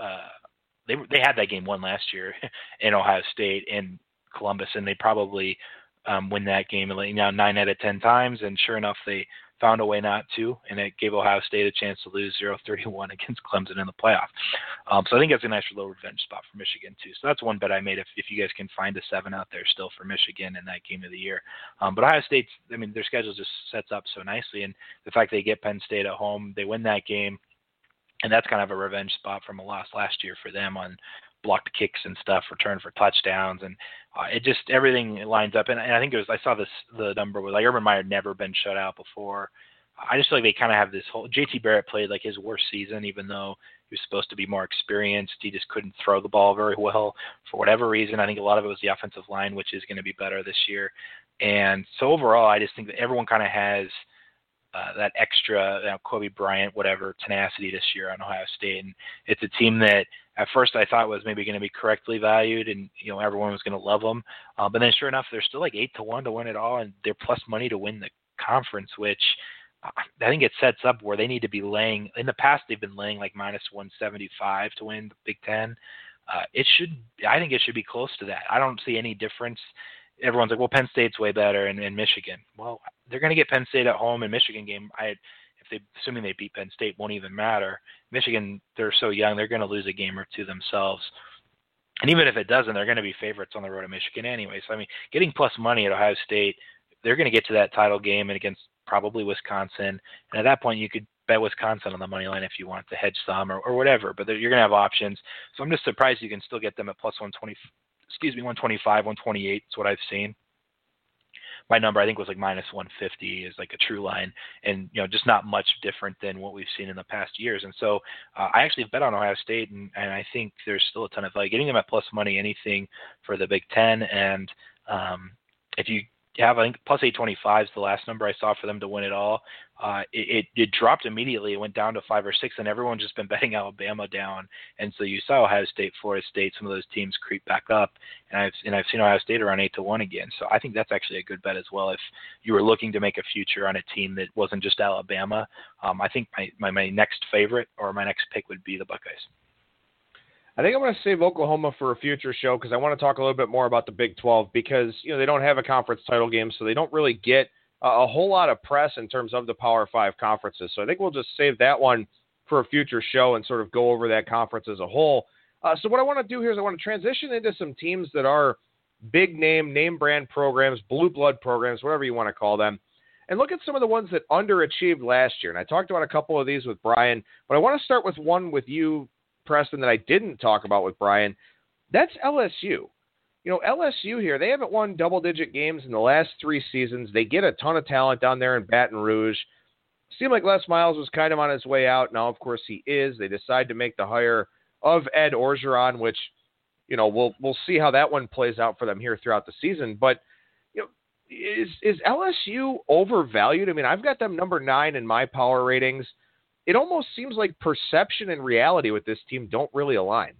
they had that game won last year in Ohio State and Columbus, and they probably win that game 9 out of 10 times. And sure enough, they found a way not to, and it gave Ohio State a chance to lose 0-31 against Clemson in the playoff. So I think that's a nice little revenge spot for Michigan too. So that's one bet I made if you guys can find a 7 out there still for Michigan in that game of the year. But Ohio State's, I mean, their schedule just sets up so nicely, and the fact they get Penn State at home, they win that game, and that's kind of a revenge spot from a loss last year for them on blocked kicks and stuff, return for touchdowns, and it just, everything lines up. And I think I saw the number was like Urban Meyer had never been shut out before. I just feel like they kind of have this whole, JT Barrett played like his worst season, even though he was supposed to be more experienced. He just couldn't throw the ball very well for whatever reason. I think a lot of it was the offensive line, which is going to be better this year. And so overall, I just think that everyone kind of has that extra, Kobe Bryant, whatever, tenacity this year on Ohio State. And it's a team that at first I thought was maybe going to be correctly valued, and everyone was going to love them. But then sure enough, they're still like 8-1 to win it all, and they're plus money to win the conference, which I think it sets up where they need to be laying. In the past, they've been laying like -175 to win the Big Ten. I think it should be close to that. I don't see any difference. Everyone's like, well, Penn State's way better in Michigan. Well, they're going to get Penn State at home in Michigan game. Assuming they beat Penn State, won't even matter. Michigan, they're so young, they're going to lose a game or two themselves. And even if it doesn't, they're going to be favorites on the road to Michigan anyway. So, I mean, getting plus money at Ohio State they're going to get to that title game and against probably Wisconsin. And at that point, you could bet Wisconsin on the money line if you want to hedge some or whatever. But you're going to have options. So I'm just surprised you can still get them at plus 125, 128 is what I've seen. My number, I think, was like minus 150 is like a true line, and just not much different than what we've seen in the past years. And so I actually bet on Ohio State, and I think there's still a ton of value. Getting them at plus money, anything for the Big Ten, and if you have, I think, plus 825 is the last number I saw for them to win it all. It dropped immediately. It went down to 5 or 6, and everyone's just been betting Alabama down. And so you saw Ohio State, Florida State, some of those teams creep back up. And I've seen Ohio State around 8-1 again. So I think that's actually a good bet as well. If you were looking to make a future on a team that wasn't just Alabama, I think my next favorite or my next pick would be the Buckeyes. I think I'm going to save Oklahoma for a future show because I want to talk a little bit more about the Big 12 because they don't have a conference title game, so they don't really get a whole lot of press in terms of the Power 5 conferences. So I think we'll just save that one for a future show and sort of go over that conference as a whole. So what I want to do here is I want to transition into some teams that are big name brand programs, blue blood programs, whatever you want to call them, and look at some of the ones that underachieved last year. And I talked about a couple of these with Brian, but I want to start with one with you, Preston, that I didn't talk about with Brian. That's LSU. LSU here, they haven't won double-digit games in the last 3 seasons. They get a ton of talent down there in Baton Rouge. Seemed like Les Miles was kind of on his way out. Now, of course, he is. They decide to make the hire of Ed Orgeron, which, we'll see how that one plays out for them here throughout the season. But, is LSU overvalued? I mean, I've got them number 9 in my power ratings. It almost seems like perception and reality with this team don't really align.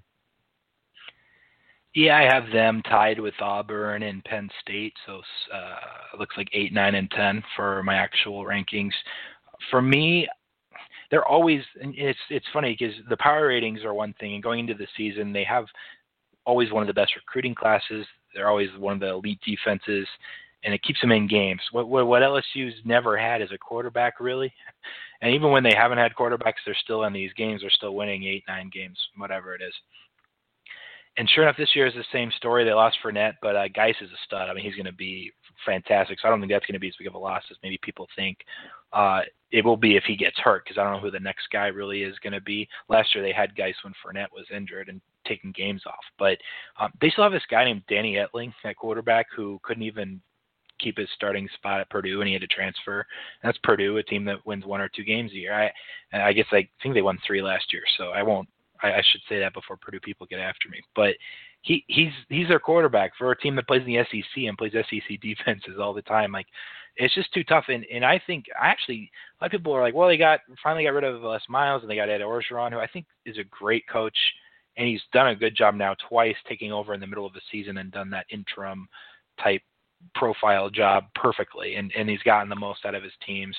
Yeah, I have them tied with Auburn and Penn State, so it looks like 8, 9, and 10 for my actual rankings. For me, they're always – it's funny because the power ratings are one thing, and going into the season, they have always one of the best recruiting classes. They're always one of the elite defenses, and it keeps them in games. What LSU's never had is a quarterback, really. And even when they haven't had quarterbacks, they're still in these games. They're still winning 8, 9 games, whatever it is. And sure enough, this year is the same story. They lost Fournette, but Geis is a stud. I mean, he's going to be fantastic. So I don't think that's going to be as big of a loss as maybe people think. It will be if he gets hurt, because I don't know who the next guy really is going to be. Last year they had Geis when Fournette was injured and taking games off. But they still have this guy named Danny Etling at quarterback who couldn't even keep his starting spot at Purdue, and he had to transfer. And that's Purdue, a team that wins 1 or 2 games a year. I guess I think they won 3 last year, so I should say that before Purdue people get after me. But he's their quarterback for a team that plays in the SEC and plays SEC defenses all the time. Like, it's just too tough. And I think a lot of people are like, well, they finally got rid of Les Miles and they got Ed Orgeron, who I think is a great coach. And he's done a good job now twice taking over in the middle of the season and done that interim type profile job perfectly. And he's gotten the most out of his teams.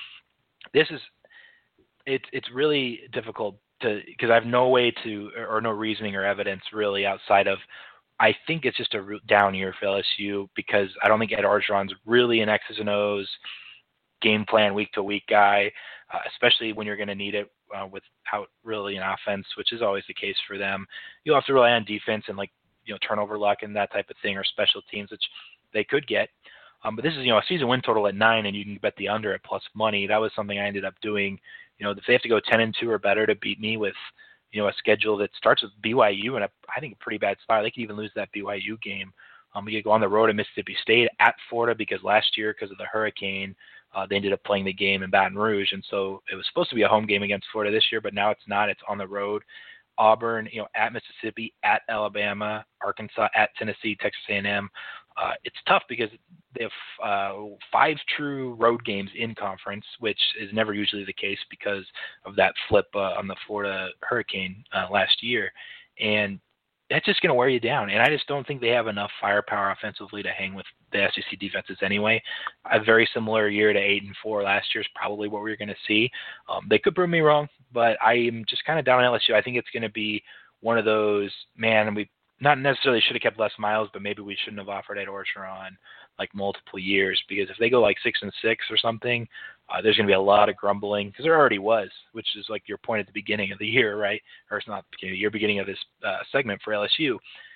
It's really difficult because I have no way to, or no reasoning or evidence really outside of, I think it's just a down year for LSU because I don't think Ed Orgeron's really an X's and O's game plan week to week guy, especially when you're going to need it without really an offense, which is always the case for them. You'll have to rely on defense and turnover luck and that type of thing, or special teams, which they could get. But this is, a season win total at 9 and you can bet the under at plus money. That was something I ended up doing. If they have to go 10-2 or better to beat me with, a schedule that starts with BYU and I think a pretty bad spot. They could even lose that BYU game. We could go on the road to Mississippi State, at Florida, because last year, because of the hurricane, they ended up playing the game in Baton Rouge. And so it was supposed to be a home game against Florida this year, but now it's not. It's on the road. Auburn, at Mississippi, at Alabama, Arkansas, at Tennessee, Texas A&M. It's tough because they have 5 true road games in conference, which is never usually the case because of that flip on the Florida hurricane last year. And that's just going to wear you down. And I just don't think they have enough firepower offensively to hang with the SEC defenses anyway. A very similar year to 8-4 last year is probably what we're going to see. They could prove me wrong, but I am just kind of down on LSU. I think it's going to be one of those, man, we not necessarily should have kept Les Miles, but maybe we shouldn't have offered Ed Orgeron multiple years, because if they go 6-6 or something, there's going to be a lot of grumbling, because there already was, which is your point at the beginning of the year, right? Or it's not the beginning of the year, beginning of this segment for LSU.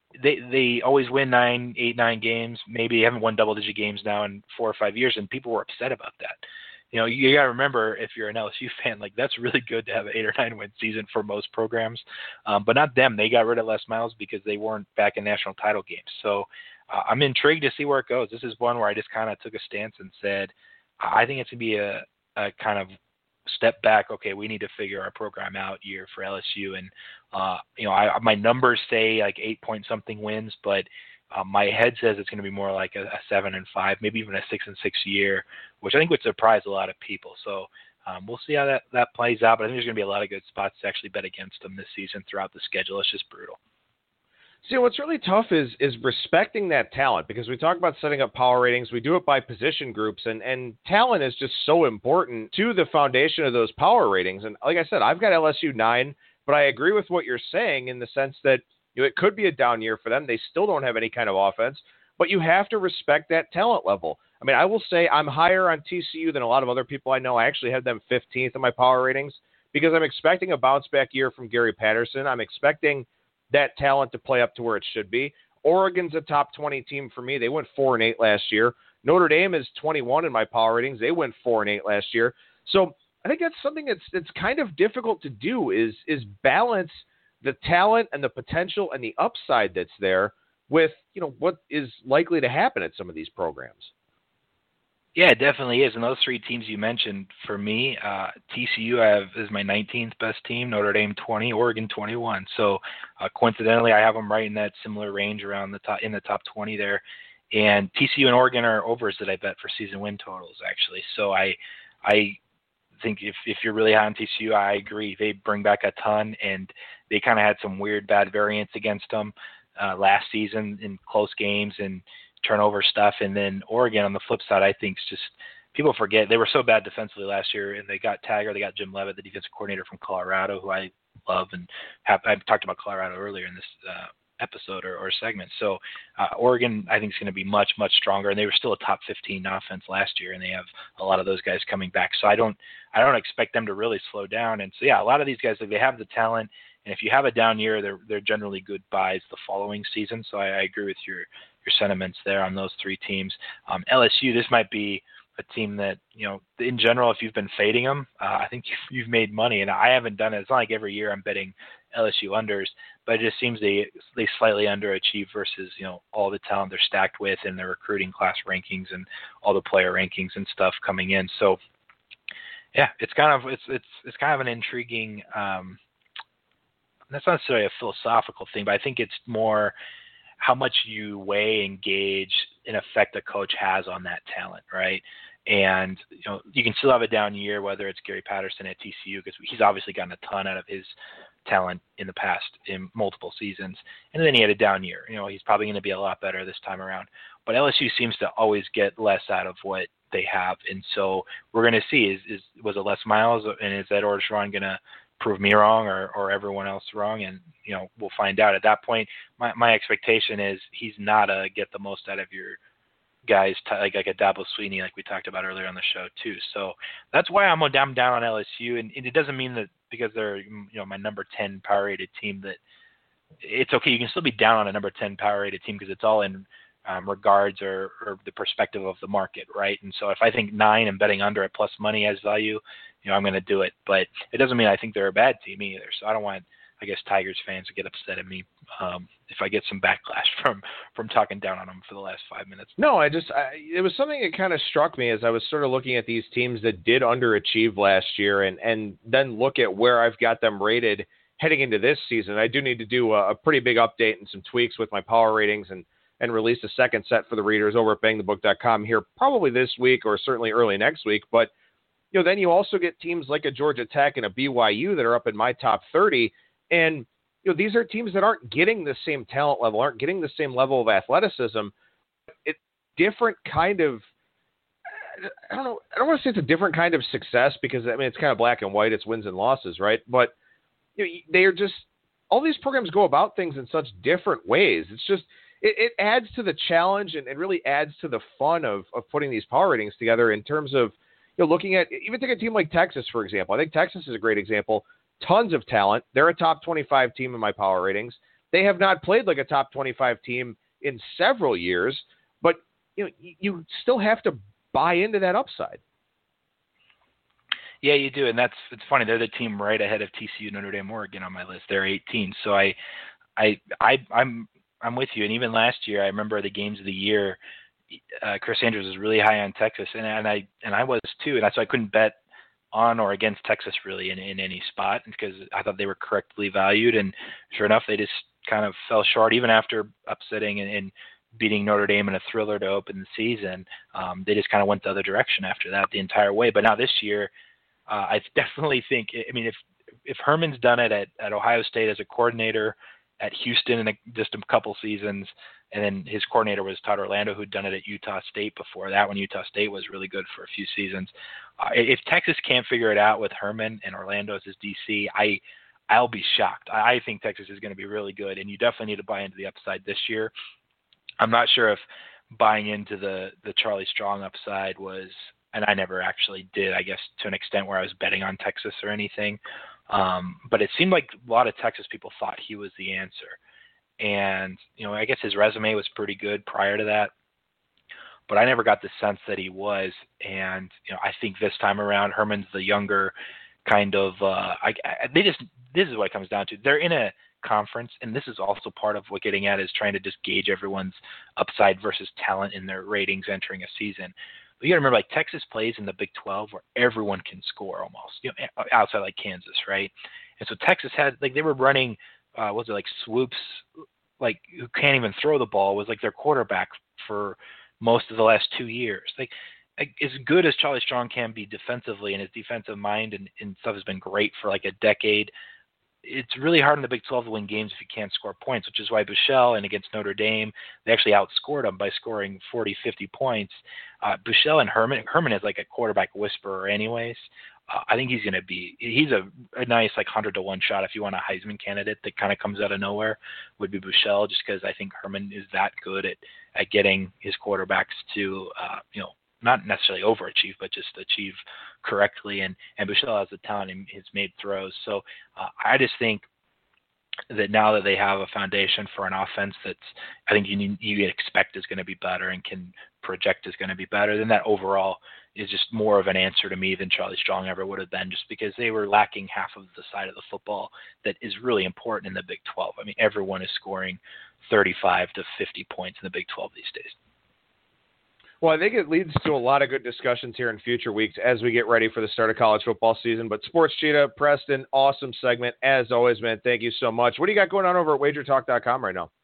they always win 9 games. Maybe they haven't won double-digit games now in 4 or 5 years, and people were upset about that. You know, you got to remember, if you're an LSU fan, like, that's really good to have an 8 or 9 win season for most programs, but not them. They got rid of Les Miles because they weren't back in national title games. So I'm intrigued to see where it goes. This is one where I just kind of took a stance and said, I think it's going to be a kind of step back. Okay, we need to figure our program out year for LSU, and you know, my numbers say like 8-point-something wins, but my head says it's going to be more like a 7-5, maybe even a 6-6 year, which I think would surprise a lot of people. So we'll see how that plays out. But I think there's going to be a lot of good spots to actually bet against them this season throughout the schedule. It's just brutal. See, what's really tough is respecting that talent, because we talk about setting up power ratings. We do it by position groups, and talent is just so important to the foundation of those power ratings. And like I said, I've got LSU 9, but I agree with what you're saying in the sense that, you know, it could be a down year for them. They still don't have any kind of offense, but you have to respect that talent level. I mean, I will say I'm higher on TCU than a lot of other people I know. I actually had them 15th in my power ratings because I'm expecting a bounce back year from Gary Patterson. I'm expecting that talent to play up to where it should be. Oregon's a top 20 team for me. They went 4-8 last year. Notre Dame is 21 in my power ratings. They went 4-8 last year. So I think that's something that's kind of difficult to do is balance the talent and the potential and the upside that's there with, you know, what is likely to happen at some of these programs. Yeah, it definitely is. And those 3 teams you mentioned, for me, TCU is my 19th best team, Notre Dame 20, Oregon 21. So coincidentally, I have them right in that similar range around in the top 20 there. And TCU and Oregon are overs that I bet for season win totals, actually. So I think if you're really high on TCU, I agree. They bring back a ton, and they kind of had some weird bad variance against them last season in close games and turnover stuff. And then Oregon, on the flip side, I think just people forget they were so bad defensively last year, and they got Taggart, they got Jim Leavitt, the defensive coordinator from Colorado, who I love, and I've talked about Colorado earlier in this episode or segment. So Oregon, I think, is going to be much, much stronger, and they were still a top 15 offense last year, and they have a lot of those guys coming back. So I don't expect them to really slow down. And so, yeah, a lot of these guys, like, they have the talent, and if you have a down year, they're generally good buys the following season. So I agree with your sentiments there on those 3 teams. LSU, this might be a team that, you know, in general, if you've been fading them, I think you've made money, and I haven't done it. It's not like every year I'm betting LSU unders, but it just seems they slightly underachieve versus, you know, all the talent they're stacked with and their recruiting class rankings and all the player rankings and stuff coming in. So yeah, it's kind of an intriguing, that's not necessarily a philosophical thing, but I think it's more how much you weigh, engage, and effect a coach has on that talent, right? And, you know, you can still have a down year, whether it's Gary Patterson at TCU, because he's obviously gotten a ton out of his talent in the past in multiple seasons. And then he had a down year. You know, he's probably going to be a lot better this time around. But LSU seems to always get less out of what they have. And so we're going to see, was it Les Miles, and is Ed Orgeron going to prove me wrong or everyone else wrong? And, you know, we'll find out. At that point, my expectation is he's not a get the most out of your guys, like a Dabo Swinney, like we talked about earlier on the show too. So that's why I'm down on LSU, and it doesn't mean that because they're, you know, my number 10 power rated team that it's okay. You can still be down on a number 10 power rated team because it's all in regards or the perspective of the market, right? And so if I think 9 and betting under at plus money has value, you know, I'm going to do it. But it doesn't mean I think they're a bad team either. So I don't want, I guess, Tigers fans to get upset at me if I get some backlash from talking down on them for the last 5 minutes. No, it was something that kind of struck me as I was sort of looking at these teams that did underachieve last year and then look at where I've got them rated heading into this season. I do need to do a pretty big update and some tweaks with my power ratings and release a second set for the readers over at bangthebook.com here probably this week or certainly early next week. But, you know, then you also get teams like a Georgia Tech and a BYU that are up in my top 30. And, you know, these are teams that aren't getting the same talent level, aren't getting the same level of athleticism. It's different kind of, I don't want to say it's a different kind of success because, I mean, it's kind of black and white. It's wins and losses, right? But, you know, they are just, all these programs go about things in such different ways. It's just, it adds to the challenge and it really adds to the fun of putting these power ratings together in terms of, you know, looking at, even take a team like Texas, for example. I think Texas is a great example. Tons of talent. They're a top 25 team in my power ratings. They have not played like a top 25 team in several years, but you still have to buy into that upside. Yeah, you do, and it's funny. They're the team right ahead of TCU, Notre Dame, Oregon on my list. They're 18, so I'm with you. And even last year, I remember the games of the year. Chris Andrews was really high on Texas, and I was too, and so I couldn't bet on or against Texas really in any spot because I thought they were correctly valued, and sure enough, they just kind of fell short even after upsetting and beating Notre Dame in a thriller to open the season. They just kind of went the other direction after that the entire way. But now this year, I definitely think, I mean, if Herman's done it at Ohio State as a coordinator, at Houston in just a couple seasons, and then his coordinator was Todd Orlando, who'd done it at Utah State before that when Utah State was really good for a few seasons. If Texas can't figure it out with Herman and Orlando as his DC, I'll be shocked. I think Texas is going to be really good, and you definitely need to buy into the upside this year. I'm not sure if buying into the Charlie Strong upside was, and I never actually did, I guess, to an extent where I was betting on Texas or anything. But it seemed like a lot of Texas people thought he was the answer. And, I guess his resume was pretty good prior to that, but I never got the sense that he was. And, I think this time around, Herman's the younger kind of, this is what it comes down to. They're in a conference, and this is also part of what getting at is trying to just gauge everyone's upside versus talent in their ratings entering a season. But you got to remember, like, Texas plays in the Big 12 where everyone can score almost, outside like Kansas, right? And so Texas had, like, they were running, swoops, like, who can't even throw the ball was like their quarterback for most of the last 2 years. Like as good as Charlie Strong can be defensively, and his defensive mind and stuff has been great for like a decade, it's really hard in the Big 12 to win games if you can't score points, which is why Buechele and against Notre Dame, they actually outscored them by scoring 40, 50 points. Buechele and Herman is like a quarterback whisperer anyways. I think he's a nice like 100-1 shot if you want a Heisman candidate that kind of comes out of nowhere would be Buechele, just because I think Herman is that good at getting his quarterbacks to, not necessarily overachieve, but just achieve correctly. And Buechele has the talent and has made throws. So I just think that now that they have a foundation for an offense that's, I think you expect is going to be better and can project is going to be better, then that overall is just more of an answer to me than Charlie Strong ever would have been, just because they were lacking half of the side of the football that is really important in the Big 12. I mean, everyone is scoring 35 to 50 points in the Big 12 these days. Well, I think it leads to a lot of good discussions here in future weeks as we get ready for the start of college football season. But Sports Cheetah, Preston, awesome segment. As always, man, thank you so much. What do you got going on over at wagertalk.com right now?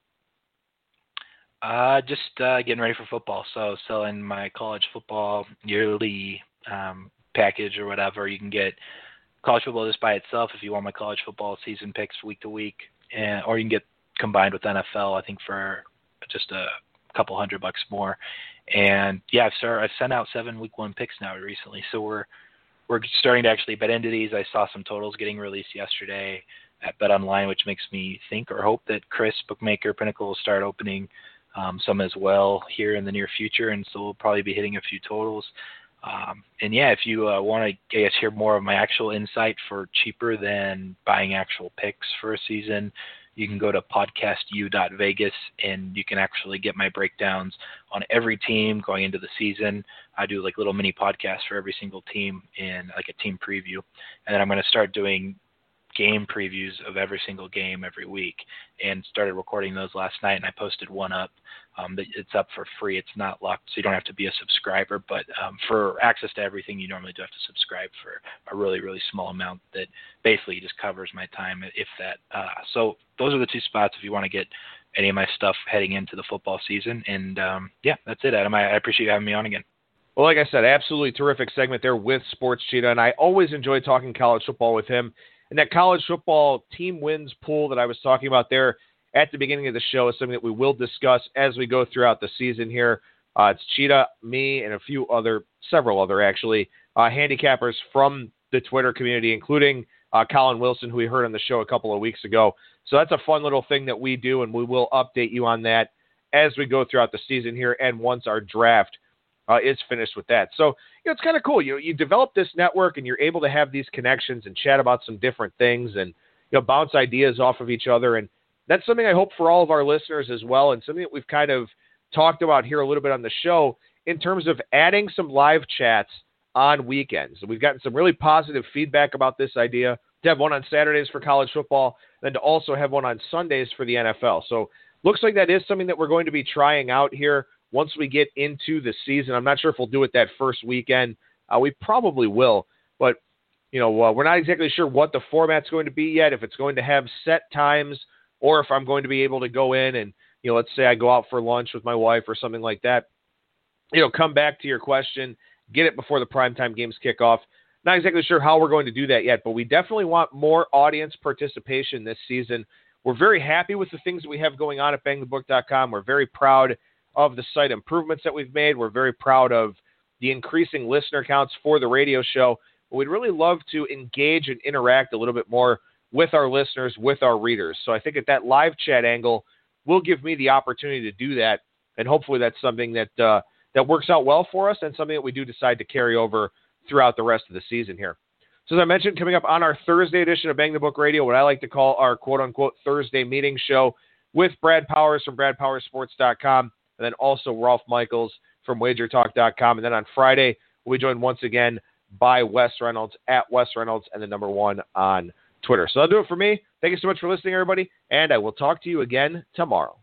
Just getting ready for football. So selling my college football yearly package or whatever. You can get college football just by itself if you want my college football season picks week to week, or you can get combined with NFL, I think, for just a couple $100 more. And yeah, I've sent out 7 week 1 picks now recently. So we're starting to actually bet into these. I saw some totals getting released yesterday at BetOnline, which makes me think or hope that Chris, bookmaker Pinnacle, will start opening some as well here in the near future. And so we'll probably be hitting a few totals. And yeah, if you want to, I guess, hear more of my actual insight for cheaper than buying actual picks for a season, you can go to podcastu.vegas and you can actually get my breakdowns on every team going into the season. I do like little mini podcasts for every single team and like a team preview. And then I'm going to start doing game previews of every single game every week, and started recording those last night, and I posted one up. It's up for free. It's not locked, so you don't have to be a subscriber, but for access to everything, you normally do have to subscribe for a really, really small amount that basically just covers my time, if that. So those are the 2 spots if you want to get any of my stuff heading into the football season. And yeah, that's it, Adam. I appreciate you having me on again. Well, like I said, absolutely terrific segment there with Sports Cheetah, and I always enjoy talking college football with him. And that college football team wins pool that I was talking about there at the beginning of the show is something that we will discuss as we go throughout the season here. It's Cheetah, me, and several other actually, handicappers from the Twitter community, including Colin Wilson, who we heard on the show a couple of weeks ago. So that's a fun little thing that we do, and we will update you on that as we go throughout the season here and once our draft is finished with that. So, it's kind of cool. You develop this network and you're able to have these connections and chat about some different things and, bounce ideas off of each other. And that's something I hope for all of our listeners as well, and something that we've kind of talked about here a little bit on the show in terms of adding some live chats on weekends. We've gotten some really positive feedback about this idea to have one on Saturdays for college football, then to also have one on Sundays for the NFL. So looks like that is something that we're going to be trying out here once we get into the season. I'm not sure if we'll do it that first weekend. We probably will, but we're not exactly sure what the format's going to be yet, if it's going to have set times or if I'm going to be able to go in and, let's say I go out for lunch with my wife or something like that. Come back to your question, get it before the primetime games kick off. Not exactly sure how we're going to do that yet, but we definitely want more audience participation this season. We're very happy with the things that we have going on at bangthebook.com. We're very proud of the site improvements that we've made. We're very proud of the increasing listener counts for the radio show. But we'd really love to engage and interact a little bit more with our listeners, with our readers. So I think at that live chat angle will give me the opportunity to do that, and hopefully that's something that works out well for us and something that we do decide to carry over throughout the rest of the season here. So as I mentioned, coming up on our Thursday edition of Bang the Book Radio, what I like to call our quote-unquote Thursday meeting show with Brad Powers from BradPowersSports.com, and then also Rolf Michaels from WagerTalk.com. And then on Friday, we'll be joined once again by Wes Reynolds at Wes Reynolds and the number 1 on Twitter. So that'll do it for me. Thank you so much for listening, everybody, and I will talk to you again tomorrow.